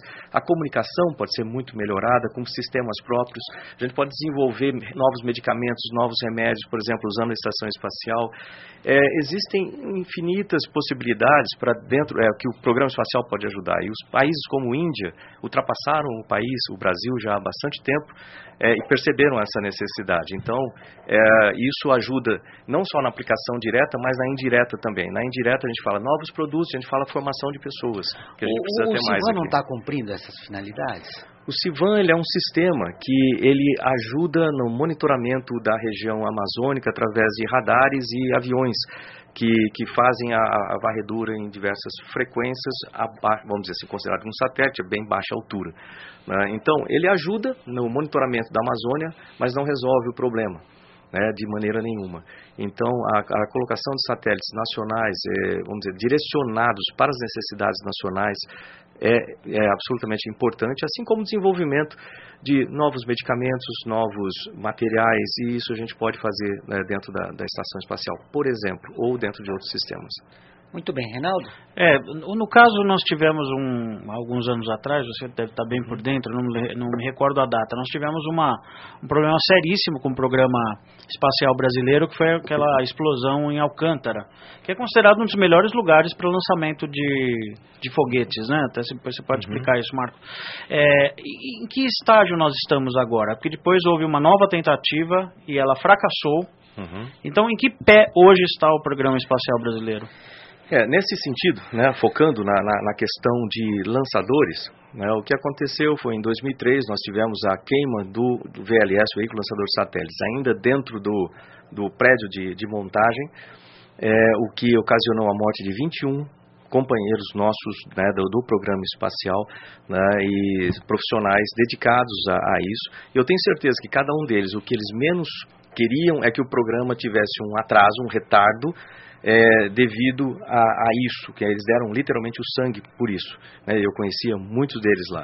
A comunicação pode ser muito melhorada com sistemas próprios. A gente pode desenvolver novos medicamentos, novos remédios, por exemplo, usando a estação espacial. É, existem infinitas possibilidades para dentro, é, que o programa espacial pode ajudar. E os países como a Índia ultrapassaram o país, o Brasil, já há bastante tempo, é, e perceberam essa necessidade. Então, é, isso ajuda não só na aplicação direta, mas na indireta também. Na indireta a gente fala novos produtos, a gente fala formação de pessoas, que a gente o, precisa o ter mais Civan aqui. não está cumprindo essas finalidades? O Civan, ele é um sistema que ele ajuda no monitoramento da região amazônica através de radares e aviões que, que fazem a, a varredura em diversas frequências, a, vamos dizer assim, considerado um satélite, a bem baixa altura. Né? Então, ele ajuda no monitoramento da Amazônia, mas não resolve o problema. Né, de maneira nenhuma. Então, a, a colocação de satélites nacionais, é, vamos dizer, direcionados para as necessidades nacionais é, é absolutamente importante, assim como o desenvolvimento de novos medicamentos, novos materiais, e isso a gente pode fazer, né, dentro da, da estação espacial, por exemplo, ou dentro de outros sistemas. Muito bem, Reinaldo? É, no caso nós tivemos um, alguns anos atrás, você deve estar bem por dentro, não, não me recordo a data, nós tivemos uma, um problema seríssimo com o programa espacial brasileiro, que foi aquela explosão em Alcântara, que é considerado um dos melhores lugares para o lançamento de, de foguetes, né? Até depois você pode uhum. explicar isso, Marco. É, em que estágio nós estamos agora? Porque depois houve uma nova tentativa e ela fracassou. Uhum. Então, em que pé hoje está o programa espacial brasileiro? É, nesse sentido, né, focando na, na, na questão de lançadores, né, o que aconteceu foi em dois mil e três, nós tivemos a queima do, do V L S, Veículo Lançador de Satélites, ainda dentro do, do prédio de, de montagem, é, o que ocasionou a morte de vinte e um companheiros nossos, né, do, do programa espacial, né, e profissionais dedicados a, a isso. Eu tenho certeza que cada um deles, o que eles menos queriam é que o programa tivesse um atraso, um retardo, É, devido a, a isso, que eles deram literalmente o sangue por isso, né? Eu conhecia muitos deles lá.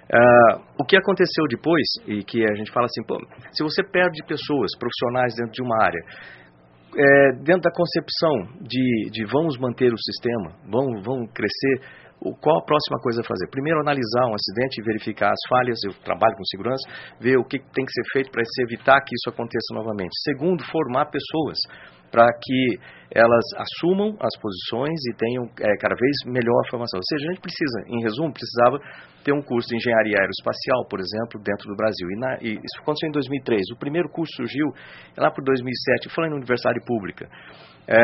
Uh, o que aconteceu depois, e que a gente fala assim, pô, se você perde pessoas, profissionais dentro de uma área, é, dentro da concepção de, de vamos manter o sistema, vamos, vamos crescer, qual a próxima coisa a fazer? Primeiro, analisar um acidente e verificar as falhas, eu trabalho com segurança, ver o que tem que ser feito para se evitar que isso aconteça novamente. Segundo, formar pessoas para que elas assumam as posições e tenham é, cada vez melhor formação. Ou seja, a gente precisa, em resumo, precisava ter um curso de engenharia aeroespacial, por exemplo, dentro do Brasil. E, na, e isso aconteceu em dois mil e três. O primeiro curso surgiu lá por dois mil e sete, falando em universidade pública. É,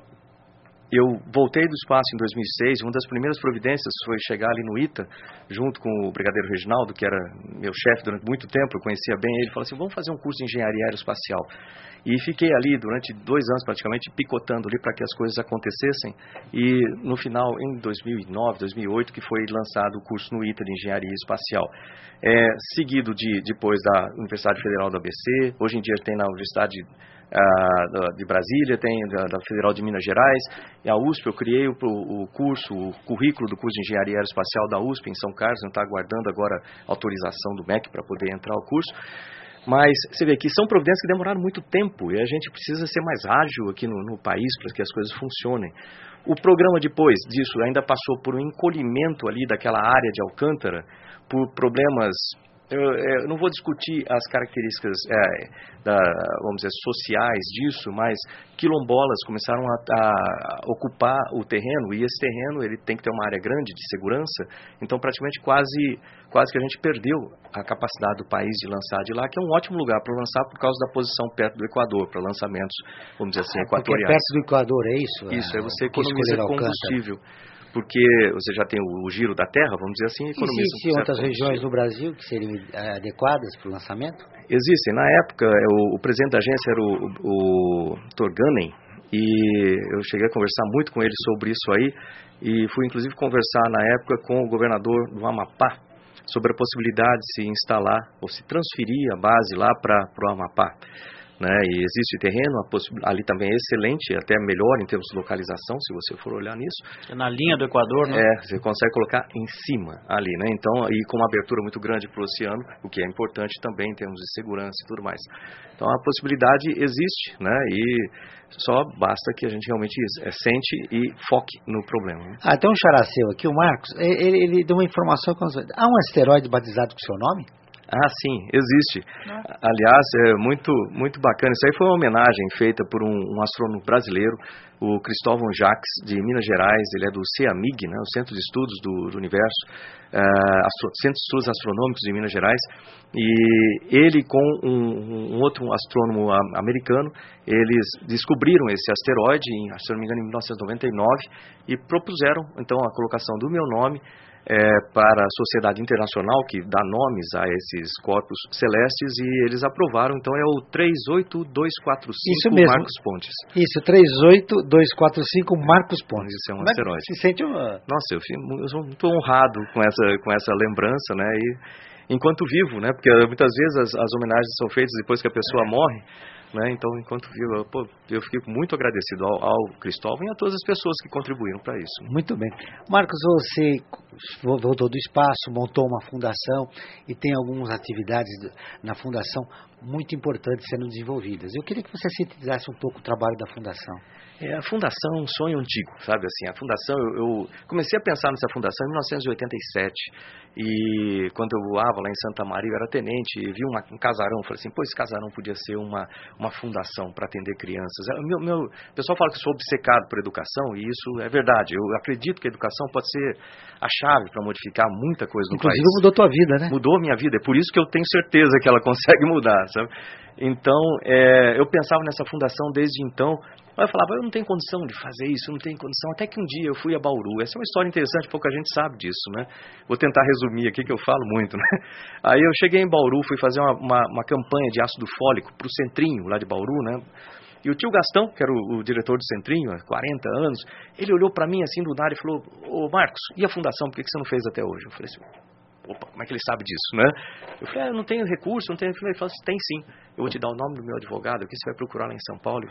eu voltei do espaço em dois mil e seis, uma das primeiras providências foi chegar ali no ITA, junto com o brigadeiro Reginaldo, que era meu chefe durante muito tempo, eu conhecia bem ele, falou assim, vamos fazer um curso de engenharia aeroespacial. E fiquei ali durante dois anos praticamente picotando ali para que as coisas acontecessem, e no final, em dois mil e nove, dois mil e oito, que foi lançado o curso no ITA de engenharia espacial. É, seguido de, depois da Universidade Federal do A B C, hoje em dia tem na Universidade Uh, de Brasília, tem da, da Federal de Minas Gerais, e a U S P, eu criei o, o curso, o currículo do curso de Engenharia Aeroespacial da U S P em São Carlos, não está aguardando agora a autorização do M E C para poder entrar ao curso, mas você vê que são providências que demoraram muito tempo, e a gente precisa ser mais ágil aqui no, no país para que as coisas funcionem. O programa depois disso ainda passou por um encolhimento ali daquela área de Alcântara, por problemas... Eu, eu não vou discutir as características, é, da, vamos dizer, sociais disso, mas quilombolas começaram a, a ocupar o terreno, e esse terreno ele tem que ter uma área grande de segurança, então praticamente quase, quase que a gente perdeu a capacidade do país de lançar de lá, que é um ótimo lugar para lançar por causa da posição perto do Equador, para lançamentos, vamos dizer assim, equatoriais. Porque é perto do Equador, é isso? Isso, é você economiza combustível. Porque você já tem o, o giro da terra, vamos dizer assim, economiza. Existem um outras regiões do Brasil que seriam adequadas para o lançamento? Existem. Na época, o, o presidente da agência era o, o, o Torganen, e eu cheguei a conversar muito com ele sobre isso aí, e fui inclusive conversar na época com o governador do Amapá sobre a possibilidade de se instalar ou se transferir a base lá para o Amapá. né, e existe terreno, ali também é excelente, até melhor em termos de localização, se você for olhar nisso. É na linha do Equador, né? É, você consegue colocar em cima ali, né? Então, e com uma abertura muito grande para o oceano, o que é importante também em termos de segurança e tudo mais. Então, a possibilidade existe, né? E só basta que a gente realmente sente e foque no problema. Né? Ah, tem um xará seu aqui, o Marcos, ele, ele deu uma informação, há um asteroide batizado com seu nome? Ah, sim, existe. Aliás, é muito, muito bacana. Isso aí foi uma homenagem feita por um, um astrônomo brasileiro, o Cristóvão Jacques, de Minas Gerais. Ele é do CEAMIG, né, o Centro de Estudos do, do Universo, uh, Astro, Centro de Estudos Astronômicos de Minas Gerais. E ele com um, um outro astrônomo americano, eles descobriram esse asteroide, em, se não me engano, em mil novecentos e noventa e nove, e propuseram, então, a colocação do meu nome É, para a Sociedade Internacional, que dá nomes a esses corpos celestes, e eles aprovaram. Então é o três oito dois quatro cinco Marcos Pontes. Isso, três oito dois quatro cinco Marcos Pontes. Isso é um asteroide. Se sente uma... Nossa, eu, fico, eu sou muito honrado com essa, com essa lembrança, né? E enquanto vivo, né? Porque muitas vezes as, as homenagens são feitas depois que a pessoa é. morre. Né? Então, enquanto vivo, eu, pô, eu fico muito agradecido ao, ao Cristóvão e a todas as pessoas que contribuíram para isso. Muito bem. Marcos, você voltou do espaço, montou uma fundação e tem algumas atividades na fundação muito importantes sendo desenvolvidas. Eu queria que você sintetizasse um pouco o trabalho da fundação. É, a fundação é um sonho antigo, sabe assim, a fundação, eu, eu comecei a pensar nessa fundação em mil novecentos e oitenta e sete, e quando eu voava lá em Santa Maria, eu era tenente, e vi uma, um casarão, falei assim, pô, esse casarão podia ser uma, uma fundação para atender crianças. Meu, meu, o pessoal fala que eu sou obcecado por educação, e isso é verdade, eu acredito que a educação pode ser a chave para modificar muita coisa no Inclusive, país. Inclusive mudou tua vida, né? Mudou a minha vida, é por isso que eu tenho certeza que ela consegue mudar, sabe? Então, é, eu pensava nessa fundação desde então. Eu falava, eu não tenho condição de fazer isso, eu não tenho condição. Até que um dia eu fui a Bauru. Essa é uma história interessante, pouca gente sabe disso, né? Vou tentar resumir aqui, que eu falo muito, né? Aí eu cheguei em Bauru, fui fazer uma, uma, uma campanha de ácido fólico para o Centrinho, lá de Bauru, né? E o tio Gastão, que era o, o diretor do Centrinho, há quarenta anos, ele olhou para mim assim do nada e falou, ô Marcos, e a fundação, por que você não fez até hoje? Eu falei assim, opa, como é que ele sabe disso, né? Eu falei, ah, eu não tenho recurso, não tenho... Ele falou assim, tem sim, eu vou te dar o nome do meu advogado aqui, você vai procurar lá em São Paulo.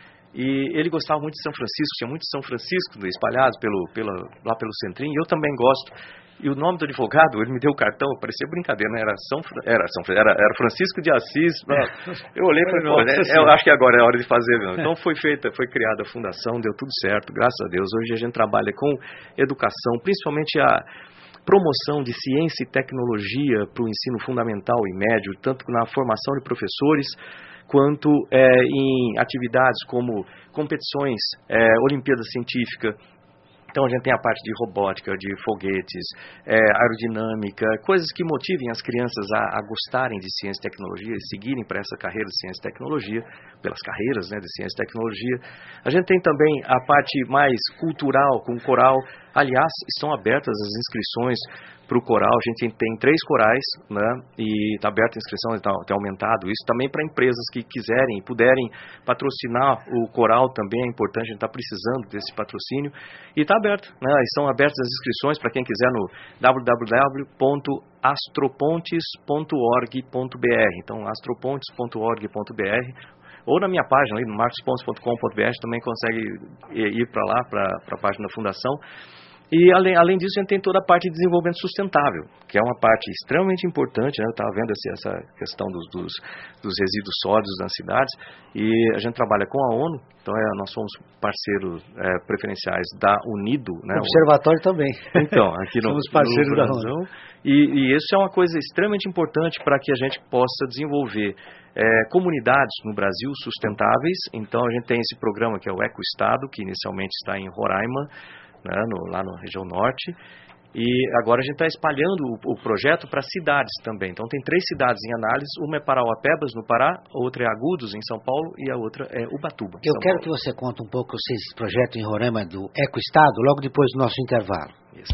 E ele gostava muito de São Francisco, tinha muito São Francisco espalhado pelo, pela, lá pelo Centrinho, e eu também gosto. E o nome do advogado, ele me deu o cartão, parecia brincadeira, né? Era, São, era, São, era, era Francisco de Assis. Eu olhei e falei, pô, é, eu acho que agora é a hora de fazer mesmo. Então foi feita, foi criada a fundação, deu tudo certo, graças a Deus. Hoje a gente trabalha com educação, principalmente a promoção de ciência e tecnologia para o ensino fundamental e médio, tanto na formação de professores, quanto é, em atividades como competições, é, Olimpíada Científica. Então a gente tem a parte de robótica, de foguetes, é, aerodinâmica, coisas que motivem as crianças a, a gostarem de ciência e tecnologia e seguirem para essa carreira de ciência e tecnologia, pelas carreiras, né, de ciência e tecnologia. A gente tem também a parte mais cultural, com coral. Aliás, estão abertas as inscrições para o coral. A gente tem três corais, né, e está aberta a inscrição, está tá aumentado isso. Também para empresas que quiserem e puderem patrocinar o coral também é importante, a gente está precisando desse patrocínio. E está aberto, né, estão abertas as inscrições para quem quiser no w w w ponto astropontes ponto org ponto b r. Então, astropontes ponto org ponto b r. Ou na minha página, ali no marcos pontes ponto com ponto b r, também consegue ir para lá, para a página da Fundação. E, além, além disso, a gente tem toda a parte de desenvolvimento sustentável, que é uma parte extremamente importante, né? Eu estava vendo esse, essa questão dos, dos, dos resíduos sólidos nas cidades, e a gente trabalha com a ONU, então é, nós somos parceiros é, preferenciais da UNIDO. Né? O observatório também. Então, aqui no, somos parceiros no da ONU. E, e isso é uma coisa extremamente importante para que a gente possa desenvolver é, comunidades no Brasil sustentáveis. Então, a gente tem esse programa que é o Ecoestado, que inicialmente está em Roraima, né, no, lá na região norte, e agora a gente está espalhando o, o projeto para cidades também. Então tem três cidades em análise, uma é Parauapebas, no Pará, a outra é Agudos, em São Paulo, e a outra é Ubatuba. Eu São quero Paulo. que você conte um pouco esse projeto em Roraima do Ecoestado, logo depois do nosso intervalo. Isso.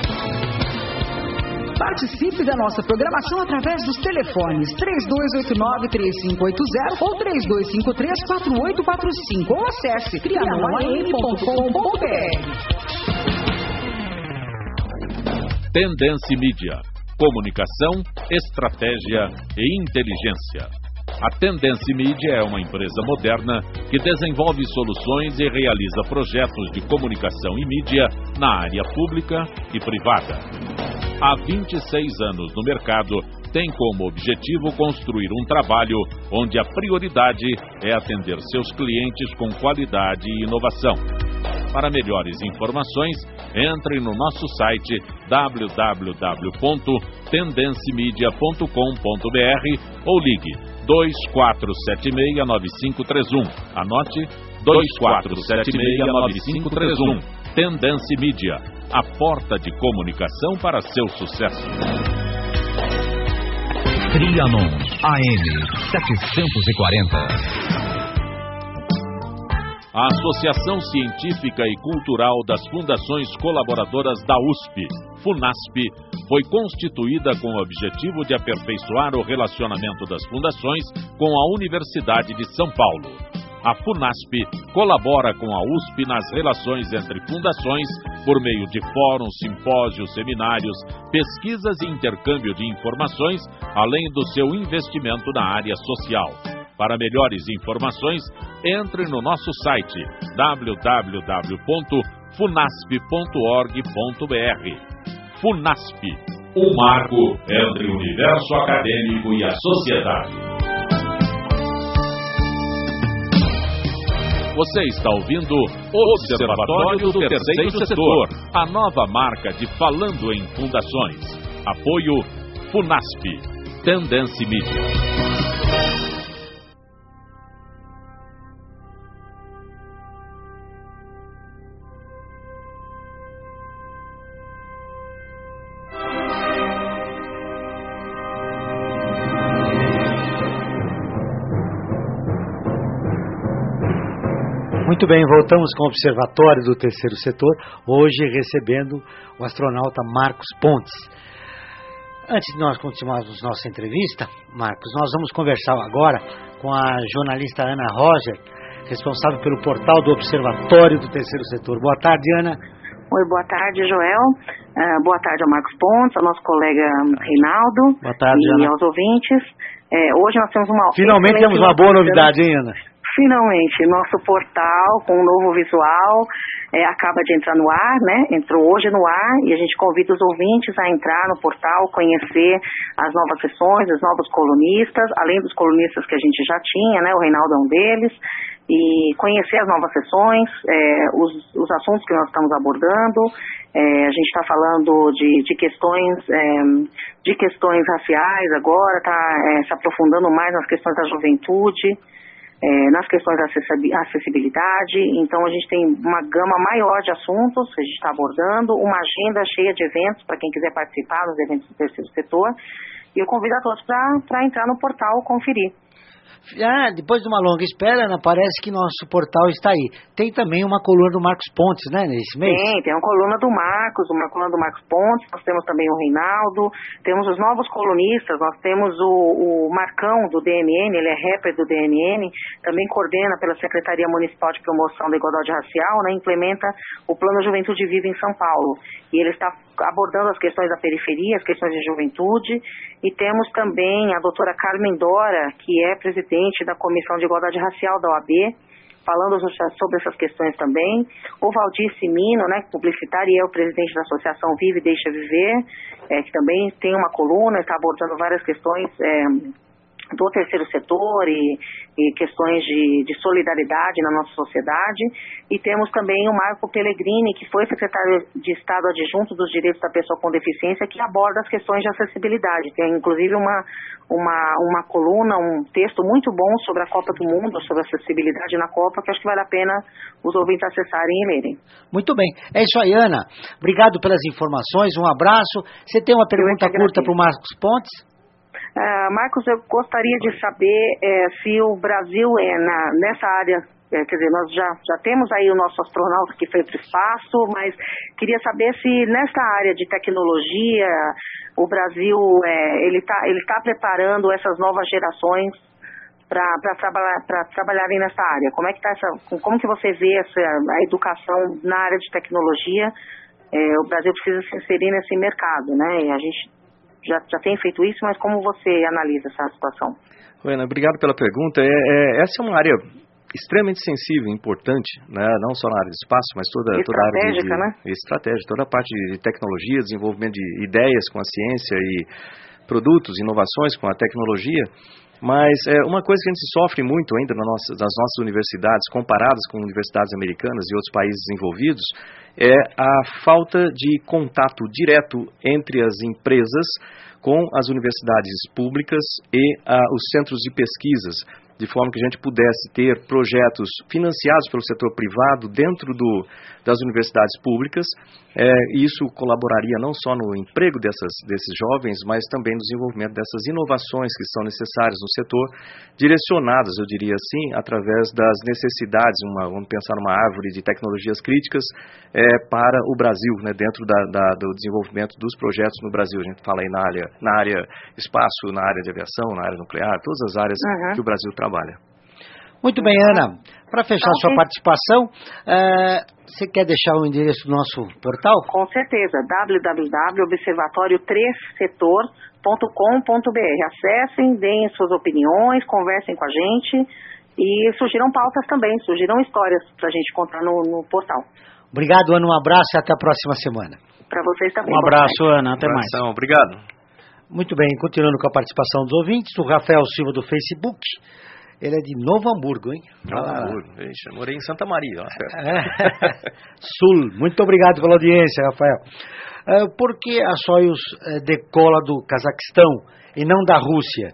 Participe da nossa programação através dos telefones três dois oito nove, três cinco oito zero ou três dois cinco três, quatro oito quatro cinco ou acesse trianon a m ponto com ponto b r. Tendência Mídia. Comunicação, estratégia e inteligência. A Tendência Mídia é uma empresa moderna que desenvolve soluções e realiza projetos de comunicação e mídia na área pública e privada. Há vinte e seis anos no mercado, tem como objetivo construir um trabalho onde a prioridade é atender seus clientes com qualidade e inovação. Para melhores informações, entre no nosso site w w w ponto tendencimedia ponto com ponto b r ou ligue dois quatro sete seis nove cinco três um. Anote dois quatro sete seis nove cinco três um. Tendência Mídia, a porta de comunicação para seu sucesso. Trianon A M setecentos e quarenta. A Associação Científica e Cultural das Fundações Colaboradoras da U S P, FUNASP, foi constituída com o objetivo de aperfeiçoar o relacionamento das fundações com a Universidade de São Paulo. A FUNASP colabora com a U S P nas relações entre fundações por meio de fóruns, simpósios, seminários, pesquisas e intercâmbio de informações, além do seu investimento na área social. Para melhores informações, entre no nosso site w w w ponto funasp ponto org ponto b r. FUNASP, um marco entre o universo acadêmico e a sociedade. Você está ouvindo o Observatório do Terceiro Setor, a nova marca de Falando em Fundações. Apoio FUNASP, Tendência Mídia. Muito bem, voltamos com o Observatório do Terceiro Setor, hoje recebendo o astronauta Marcos Pontes. Antes de nós continuarmos nossa entrevista, Marcos, nós vamos conversar agora com a jornalista Ana Roger, responsável pelo portal do Observatório do Terceiro Setor. Boa tarde, Ana. Oi, boa tarde, Joel. Uh, boa tarde ao Marcos Pontes, ao nosso colega Reinaldo. Boa tarde, e Ana. aos ouvintes. É, hoje nós temos uma... Finalmente temos uma boa novidade, hein, Ana? Finalmente, nosso portal com um novo visual é, acaba de entrar no ar, né? Entrou hoje no ar e a gente convida os ouvintes a entrar no portal, conhecer as novas sessões, os novos colunistas, além dos colunistas que a gente já tinha, né? O Reinaldo é um deles, e conhecer as novas sessões, é, os, os assuntos que nós estamos abordando. É, a gente está falando de, de questões é, de questões raciais agora, está é, se aprofundando mais nas questões da juventude. É, nas questões da acessibilidade. Então a gente tem uma gama maior de assuntos que a gente está abordando, uma agenda cheia de eventos para quem quiser participar dos eventos do terceiro setor, e eu convido a todos para entrar no portal conferir. Ah, depois de uma longa espera, Ana, parece que nosso portal está aí. Tem também uma coluna do Marcos Pontes, né, nesse mês? Tem, tem uma coluna do Marcos, uma coluna do Marcos Pontes, nós temos também o Reinaldo, temos os novos colunistas, nós temos o, o Marcão do D M N, ele é rapper do D M N, também coordena pela Secretaria Municipal de Promoção da Igualdade Racial, né, implementa o Plano Juventude Viva em São Paulo. E ele está abordando as questões da periferia, as questões de juventude, e temos também a doutora Carmen Dora, que é presidente da Comissão de Igualdade Racial da O A B, falando sobre essas questões também. O Valdir Simino, né, publicitário, e é o presidente da Associação Vive e Deixa Viver, é, que também tem uma coluna, está abordando várias questões é, do terceiro setor e, e questões de, de solidariedade na nossa sociedade. E temos também o Marco Pellegrini, que foi secretário de Estado adjunto dos Direitos da Pessoa com Deficiência, que aborda as questões de acessibilidade. Tem inclusive uma, uma, uma coluna, um texto muito bom sobre a Copa do Mundo, sobre acessibilidade na Copa, que acho que vale a pena os ouvintes acessarem e lerem. Muito bem. É isso aí, Ana. Obrigado pelas informações, um abraço. Você tem uma pergunta curta para o Marcos Pontes? Uh, Marcos, eu gostaria de saber é, se o Brasil é na, nessa área, é, quer dizer, nós já, já temos aí o nosso astronauta que foi para o espaço, mas queria saber se nessa área de tecnologia o Brasil é, ele está ele tá preparando essas novas gerações para trabalhar, para trabalharem nessa área. Como é que tá essa, como que você vê essa, a educação na área de tecnologia? É, o Brasil precisa se inserir nesse mercado, né? E a gente já, já tem feito isso, mas como você analisa essa situação? Ana, obrigado pela pergunta. É, é, essa é uma área extremamente sensível, importante, né? Não só na área de espaço, mas toda, toda a área de, de né? estratégia, toda a parte de tecnologia, desenvolvimento de ideias com a ciência e produtos, inovações com a tecnologia. Mas é, uma coisa que a gente sofre muito ainda nas nossas, nas nossas universidades, comparadas com universidades americanas e outros países desenvolvidos, é a falta de contato direto entre as empresas com as universidades públicas e ah, os centros de pesquisas, de forma que a gente pudesse ter projetos financiados pelo setor privado dentro do, das universidades públicas. É, isso colaboraria não só no emprego dessas, desses jovens, mas também no desenvolvimento dessas inovações que são necessárias no setor, direcionadas, eu diria assim, através das necessidades, uma, vamos pensar numa árvore de tecnologias críticas é, para o Brasil, né, dentro da, da, do desenvolvimento dos projetos no Brasil. A gente fala aí na área, na área espaço, na área de aviação, na área nuclear, todas as áreas uhum. que o Brasil trabalha. Muito bem, Ana. Para fechar okay. sua participação, uh, você quer deixar o endereço do nosso portal? Com certeza, w w w ponto observatório três setor ponto com ponto b r. Acessem, deem suas opiniões, conversem com a gente e surgiram pautas também, surgiram histórias para a gente contar no, no portal. Obrigado, Ana. Um abraço e até a próxima semana. Para vocês também. Um abraço, Ana. Até mais. Obrigado. Muito bem, continuando com a participação dos ouvintes, o Rafael Silva do Facebook. Ele é de Novo Hamburgo, hein? Novo Hamburgo. Ixi, eu morei em Santa Maria. É. Sul. Muito obrigado pela audiência, Rafael. Uh, por que a Soyuz uh, decola do Cazaquistão e não da Rússia?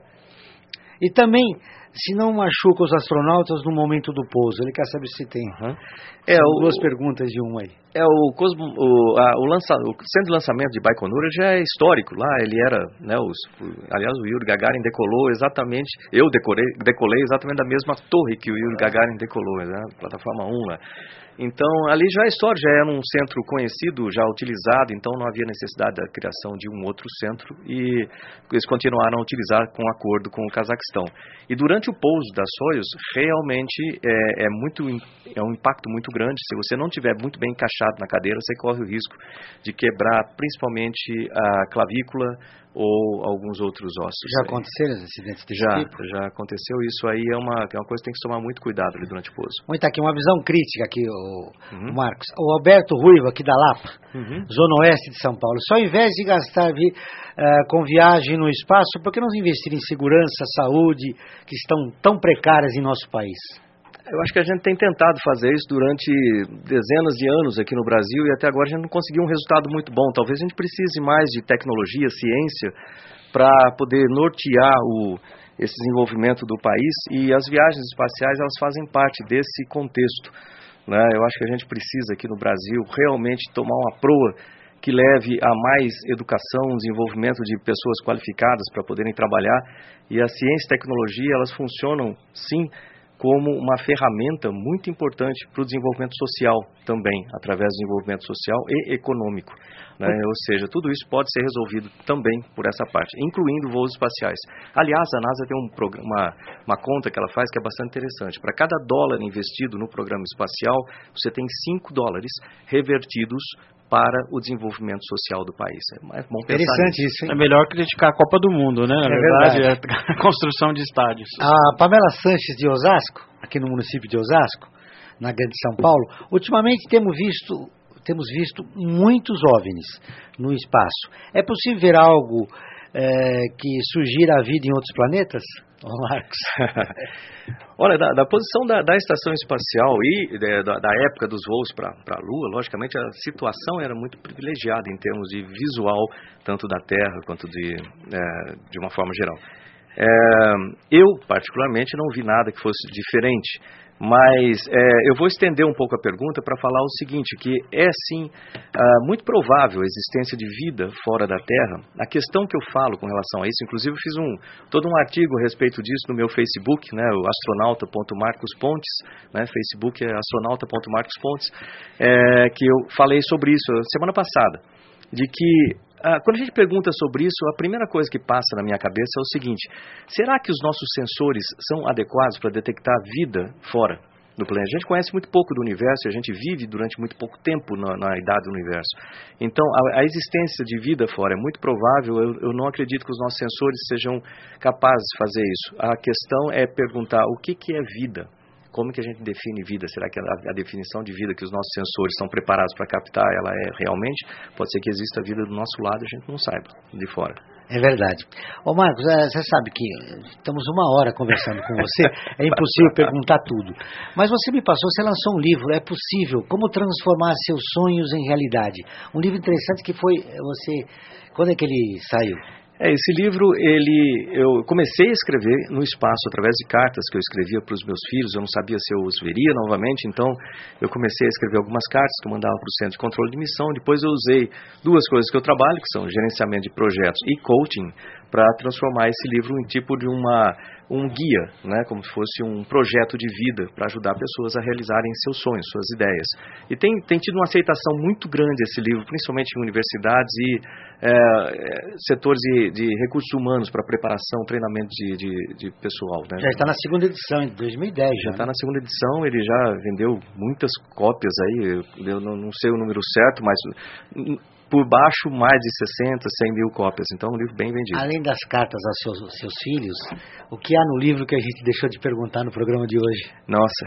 E também, se não machuca os astronautas no momento do pouso? Ele quer saber se tem. Uhum. É, o, duas perguntas de um aí. É, o, Cosmo, o, a, o, lança, o centro de lançamento de Baikonur já é histórico. Lá ele era, né, os, aliás, o Yuri Gagarin decolou exatamente, eu decorei, decolei exatamente da mesma torre que o Yuri Gagarin decolou, né, plataforma um lá. Então, ali já é história, já era um centro conhecido, já utilizado, então não havia necessidade da criação de um outro centro e eles continuaram a utilizar com acordo com o Cazaquistão. E durante o pouso da Soyuz, realmente é, é, muito, é um impacto muito grande. Se você não estiver muito bem encaixado na cadeira, você corre o risco de quebrar principalmente a clavícula ou alguns outros ossos. Já aconteceram os acidentes desse já, tipo? Já aconteceu. Isso aí é uma, é uma coisa que tem que tomar muito cuidado ali durante o pouso. Muito aqui, uma visão crítica aqui, o, uhum. o Marcos. O Alberto Ruivo, aqui da Lapa, uhum. Zona Oeste de São Paulo. Só ao invés de gastar vi, uh, com viagem no espaço, por que não investir em segurança, saúde, que estão tão precárias em nosso país? Eu acho que a gente tem tentado fazer isso durante dezenas de anos aqui no Brasil e até agora a gente não conseguiu um resultado muito bom. Talvez a gente precise mais de tecnologia, ciência, para poder nortear o, esse desenvolvimento do país, e as viagens espaciais elas fazem parte desse contexto, né? Eu acho que a gente precisa aqui no Brasil realmente tomar uma proa que leve a mais educação, desenvolvimento de pessoas qualificadas para poderem trabalhar, e a ciência e tecnologia elas funcionam sim como uma ferramenta muito importante para o desenvolvimento social também, através do desenvolvimento social e econômico, né? Ou seja, tudo isso pode ser resolvido também por essa parte, incluindo voos espaciais. Aliás, a NASA tem um programa, uma, uma conta que ela faz que é bastante interessante. Para cada dólar investido no programa espacial, você tem cinco dólares revertidos para o desenvolvimento social do país. É bom pensar Interessante nisso. isso, hein? É melhor criticar a Copa do Mundo, né? Na é verdade, verdade. é a construção de estádios. A Pamela Sanches de Osasco, aqui no município de Osasco, na Grande São Paulo, ultimamente temos visto, temos visto muitos OVNIs no espaço. É possível ver algo é, que sugira a vida em outros planetas? Ô, Marcos. Olha, da, da posição da, da estação espacial e de, da, da época dos voos para a Lua, logicamente a situação era muito privilegiada em termos de visual, tanto da Terra quanto de, é, de uma forma geral. É, eu, particularmente, não vi nada que fosse diferente, mas é, eu vou estender um pouco a pergunta para falar o seguinte, que é sim uh, muito provável a existência de vida fora da Terra. A questão que eu falo com relação a isso, inclusive eu fiz um, todo um artigo a respeito disso no meu Facebook, né, o astronauta ponto marcos pontes, né, Facebook é astronauta ponto marcos pontes, é, que eu falei sobre isso semana passada, de que Ah, quando a gente pergunta sobre isso, a primeira coisa que passa na minha cabeça é o seguinte: será que os nossos sensores são adequados para detectar vida fora? do planeta. A gente conhece muito pouco do universo e a gente vive durante muito pouco tempo na, na idade do universo. Então, a, a existência de vida fora é muito provável. Eu, eu não acredito que os nossos sensores sejam capazes de fazer isso. A questão é perguntar o que, que é vida. Como que a gente define vida? Será que a, a definição de vida que os nossos sensores estão preparados para captar, ela é realmente? Pode ser que exista vida do nosso lado e a gente não saiba, de fora. É verdade. Ô Marcos, você sabe que estamos uma hora conversando com você, é impossível perguntar tudo. Mas você me passou, você lançou um livro, É Possível, Como Transformar Seus Sonhos em Realidade. Um livro interessante que foi, você, quando é que ele saiu? É, esse livro, ele, eu comecei a escrever no espaço, através de cartas que eu escrevia para os meus filhos. Eu não sabia se eu os veria novamente, então eu comecei a escrever algumas cartas que eu mandava para o Centro de Controle de Missão. Depois eu usei duas coisas que eu trabalho, que são gerenciamento de projetos e coaching, para transformar esse livro em tipo de uma, um guia, né, como se fosse um projeto de vida para ajudar pessoas a realizarem seus sonhos, suas ideias. E tem, tem tido uma aceitação muito grande esse livro, principalmente em universidades e é, setores de, de recursos humanos para preparação, treinamento de, de, de pessoal. Né? Já está na segunda edição, em dois mil e dez. Já está na segunda edição, ele já vendeu muitas cópias aí, eu, eu não, não sei o número certo, mas por baixo mais de sessenta, cem mil cópias. Então é um livro bem vendido. Além das cartas aos seus, seus filhos, o que há no livro que a gente deixou de perguntar no programa de hoje? Nossa.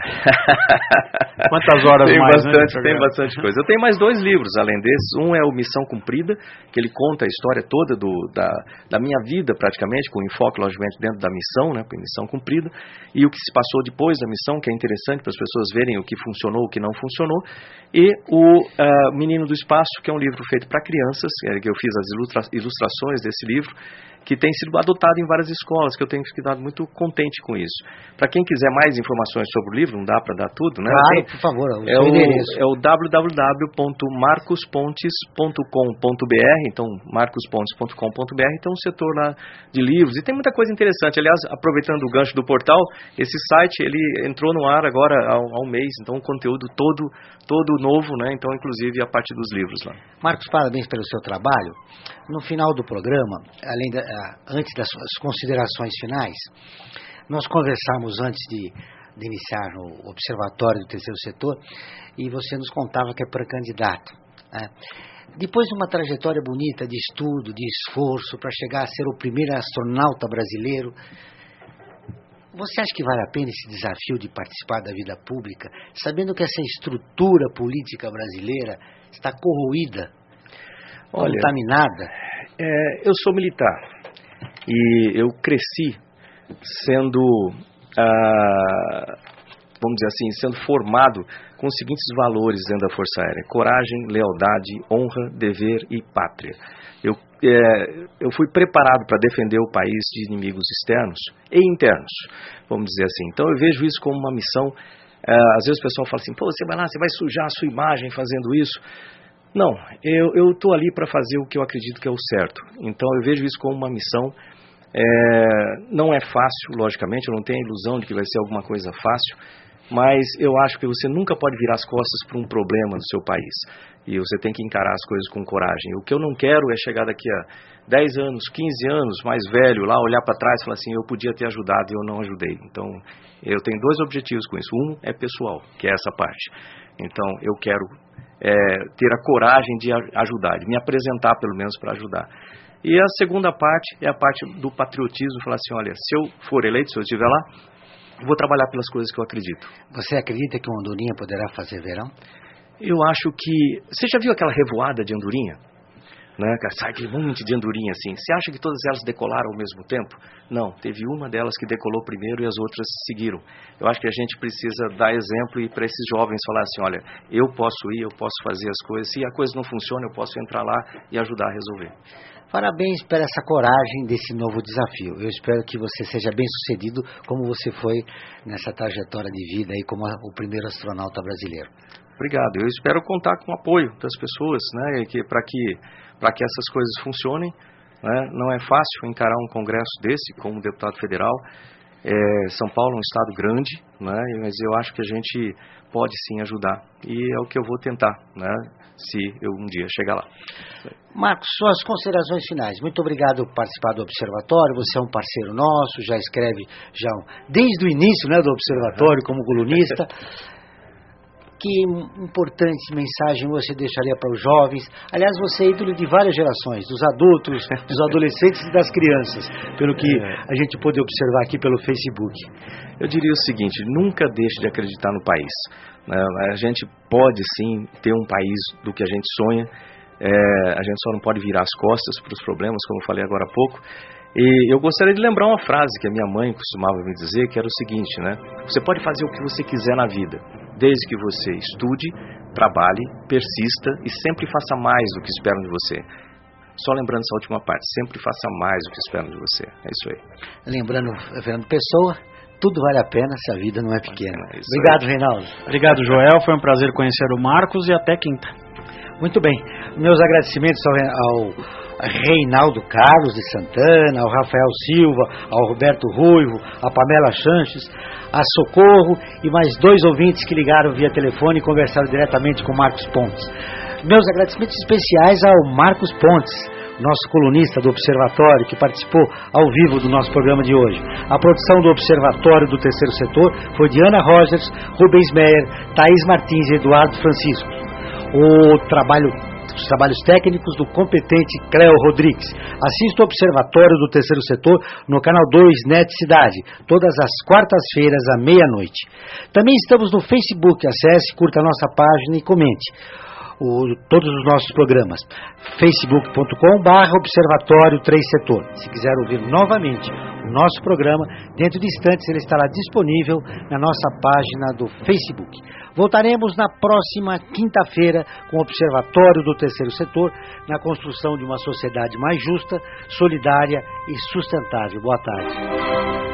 Quantas horas tem mais, bastante, né, tem bastante coisa. Eu tenho mais dois livros além desses. Um é o Missão Cumprida, que ele conta a história toda do, da, da minha vida praticamente, com enfoque logicamente dentro da missão, né, missão cumprida, e o que se passou depois da missão, que é interessante para as pessoas verem o que funcionou, o que não funcionou. E o uh, Menino do Espaço, que é um livro feito para crianças, que eu fiz as ilustra ilustrações desse livro, que tem sido adotado em várias escolas, que eu tenho ficado muito contente com isso. Para quem quiser mais informações sobre o livro, não dá para dar tudo, né? Claro, tem, por favor, o é seu o, endereço. É o w w w ponto marcos pontes ponto com ponto b r, então marcos pontes ponto com ponto b r, tem um setor lá de livros, e tem muita coisa interessante. Aliás, aproveitando o gancho do portal, esse site, ele entrou no ar agora há, há um mês, então um conteúdo todo, todo novo, né? Então, inclusive, a parte dos livros lá. Marcos, parabéns pelo seu trabalho. No final do programa, além da, antes das suas considerações finais, nós conversamos antes de, de iniciar o Observatório do Terceiro Setor, e você nos contava que é pré-candidato, né? Depois de uma trajetória bonita de estudo, de esforço, para chegar a ser o primeiro astronauta brasileiro, você acha que vale a pena esse desafio de participar da vida pública, sabendo que essa estrutura política brasileira está corroída, Olha, contaminada? É, eu sou militar e eu cresci sendo, ah, vamos dizer assim, sendo formado com os seguintes valores dentro da Força Aérea: coragem, lealdade, honra, dever e pátria. Eu, é, eu fui preparado para defender o país de inimigos externos e internos, vamos dizer assim. Então eu vejo isso como uma missão. É, às vezes o pessoal fala assim: pô, você vai lá, você vai sujar a sua imagem fazendo isso. Não, eu estou ali para fazer o que eu acredito que é o certo. Então eu vejo isso como uma missão. É, não é fácil, logicamente, eu não tenho a ilusão de que vai ser alguma coisa fácil, mas eu acho que você nunca pode virar as costas para um problema do seu país. E você tem que encarar as coisas com coragem. O que eu não quero é chegar daqui a dez anos, quinze anos, mais velho, lá olhar para trás e falar assim: eu podia ter ajudado e eu não ajudei. Então eu tenho dois objetivos com isso. Um é pessoal, que é essa parte. Então eu quero é, ter a coragem de ajudar, de me apresentar pelo menos para ajudar. E a segunda parte é a parte do patriotismo, falar assim: olha, se eu for eleito, se eu estiver lá, vou trabalhar pelas coisas que eu acredito. Você acredita que uma andorinha poderá fazer verão? Eu acho que... Você já viu aquela revoada de andorinha? Né? Sai aquele monte de andorinha assim. Você acha que todas elas decolaram ao mesmo tempo? Não, teve uma delas que decolou primeiro e as outras seguiram. Eu acho que a gente precisa dar exemplo e para esses jovens falar assim: olha, eu posso ir, eu posso fazer as coisas. Se a coisa não funciona, eu posso entrar lá e ajudar a resolver. Parabéns por essa coragem desse novo desafio. Eu espero que você seja bem sucedido como você foi nessa trajetória de vida aí como o primeiro astronauta brasileiro. Obrigado. Eu espero contar com o apoio das pessoas, né, que, para que, para que essas coisas funcionem. Né? Não é fácil encarar um congresso desse como deputado federal. É, São Paulo é um estado grande, né, mas eu acho que a gente pode sim ajudar. E é o que eu vou tentar, né, se eu um dia chegar lá. Marcos, suas considerações finais. Muito obrigado por participar do Observatório. Você é um parceiro nosso, já escreve já desde o início, né, do Observatório como colunista. Que importante mensagem você deixaria para os jovens? Aliás, você é ídolo de várias gerações, dos adultos, dos adolescentes e das crianças, pelo que a gente pôde observar aqui pelo Facebook. Eu diria o seguinte, nunca deixe de acreditar no país. Né? A gente pode sim ter um país do que a gente sonha, é, a gente só não pode virar as costas para os problemas, como eu falei agora há pouco. E eu gostaria de lembrar uma frase que a minha mãe costumava me dizer, que era o seguinte, né? Você pode fazer o que você quiser na vida, desde que você estude, trabalhe, persista e sempre faça mais do que esperam de você. Só lembrando essa última parte, sempre faça mais do que esperam de você. É isso aí. Lembrando, Fernando Pessoa, tudo vale a pena se a vida não é pequena. É Obrigado, aí. Reinaldo. Obrigado, Joel. Foi um prazer conhecer o Marcos e até quinta. Muito bem. Meus agradecimentos ao, ao Reinaldo Carlos de Santana, ao Rafael Silva, ao Roberto Ruivo, a Pamela Sanches, a Socorro e mais dois ouvintes que ligaram via telefone e conversaram diretamente com Marcos Pontes. Meus agradecimentos especiais ao Marcos Pontes, nosso colunista do Observatório, que participou ao vivo do nosso programa de hoje. A produção do Observatório do Terceiro Setor foi de Ana Rogers, Rubens Meyer, Thaís Martins e Eduardo Francisco. O trabalho, os trabalhos técnicos do competente Cleo Rodrigues. Assista o Observatório do Terceiro Setor no canal dois Net Cidade, todas as quartas-feiras à meia-noite. Também estamos no Facebook, acesse, curta a nossa página e comente o, todos os nossos programas. facebook ponto com barra Observatório três Setor. Se quiser ouvir novamente o nosso programa, dentro de instantes ele estará disponível na nossa página do Facebook. Voltaremos na próxima quinta-feira com o Observatório do Terceiro Setor na construção de uma sociedade mais justa, solidária e sustentável. Boa tarde.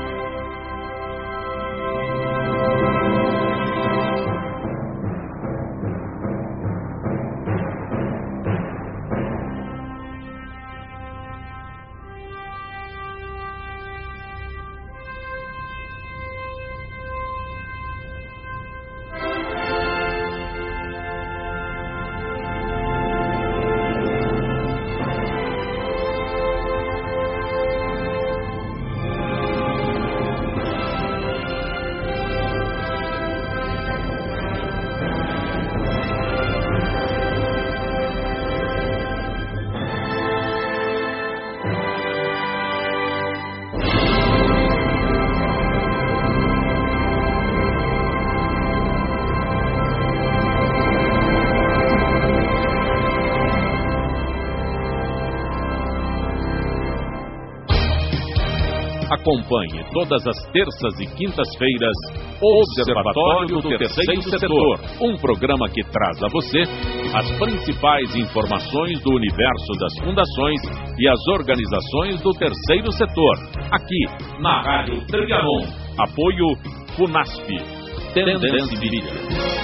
Acompanhe todas as terças e quintas-feiras o Observatório do Terceiro Setor, um programa que traz a você as principais informações do universo das fundações e as organizações do Terceiro Setor, aqui na Rádio Trianon. Apoio Funasp, Tendência Mídia.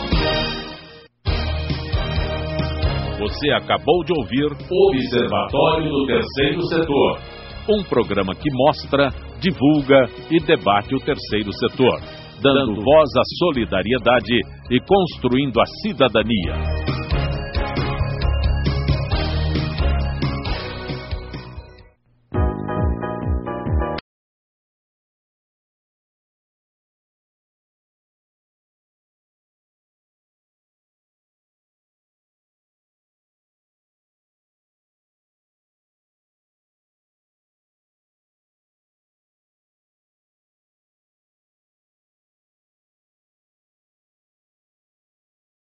Você acabou de ouvir o Observatório do Terceiro Setor, um programa que mostra, divulga e debate o terceiro setor, dando voz à solidariedade e construindo a cidadania.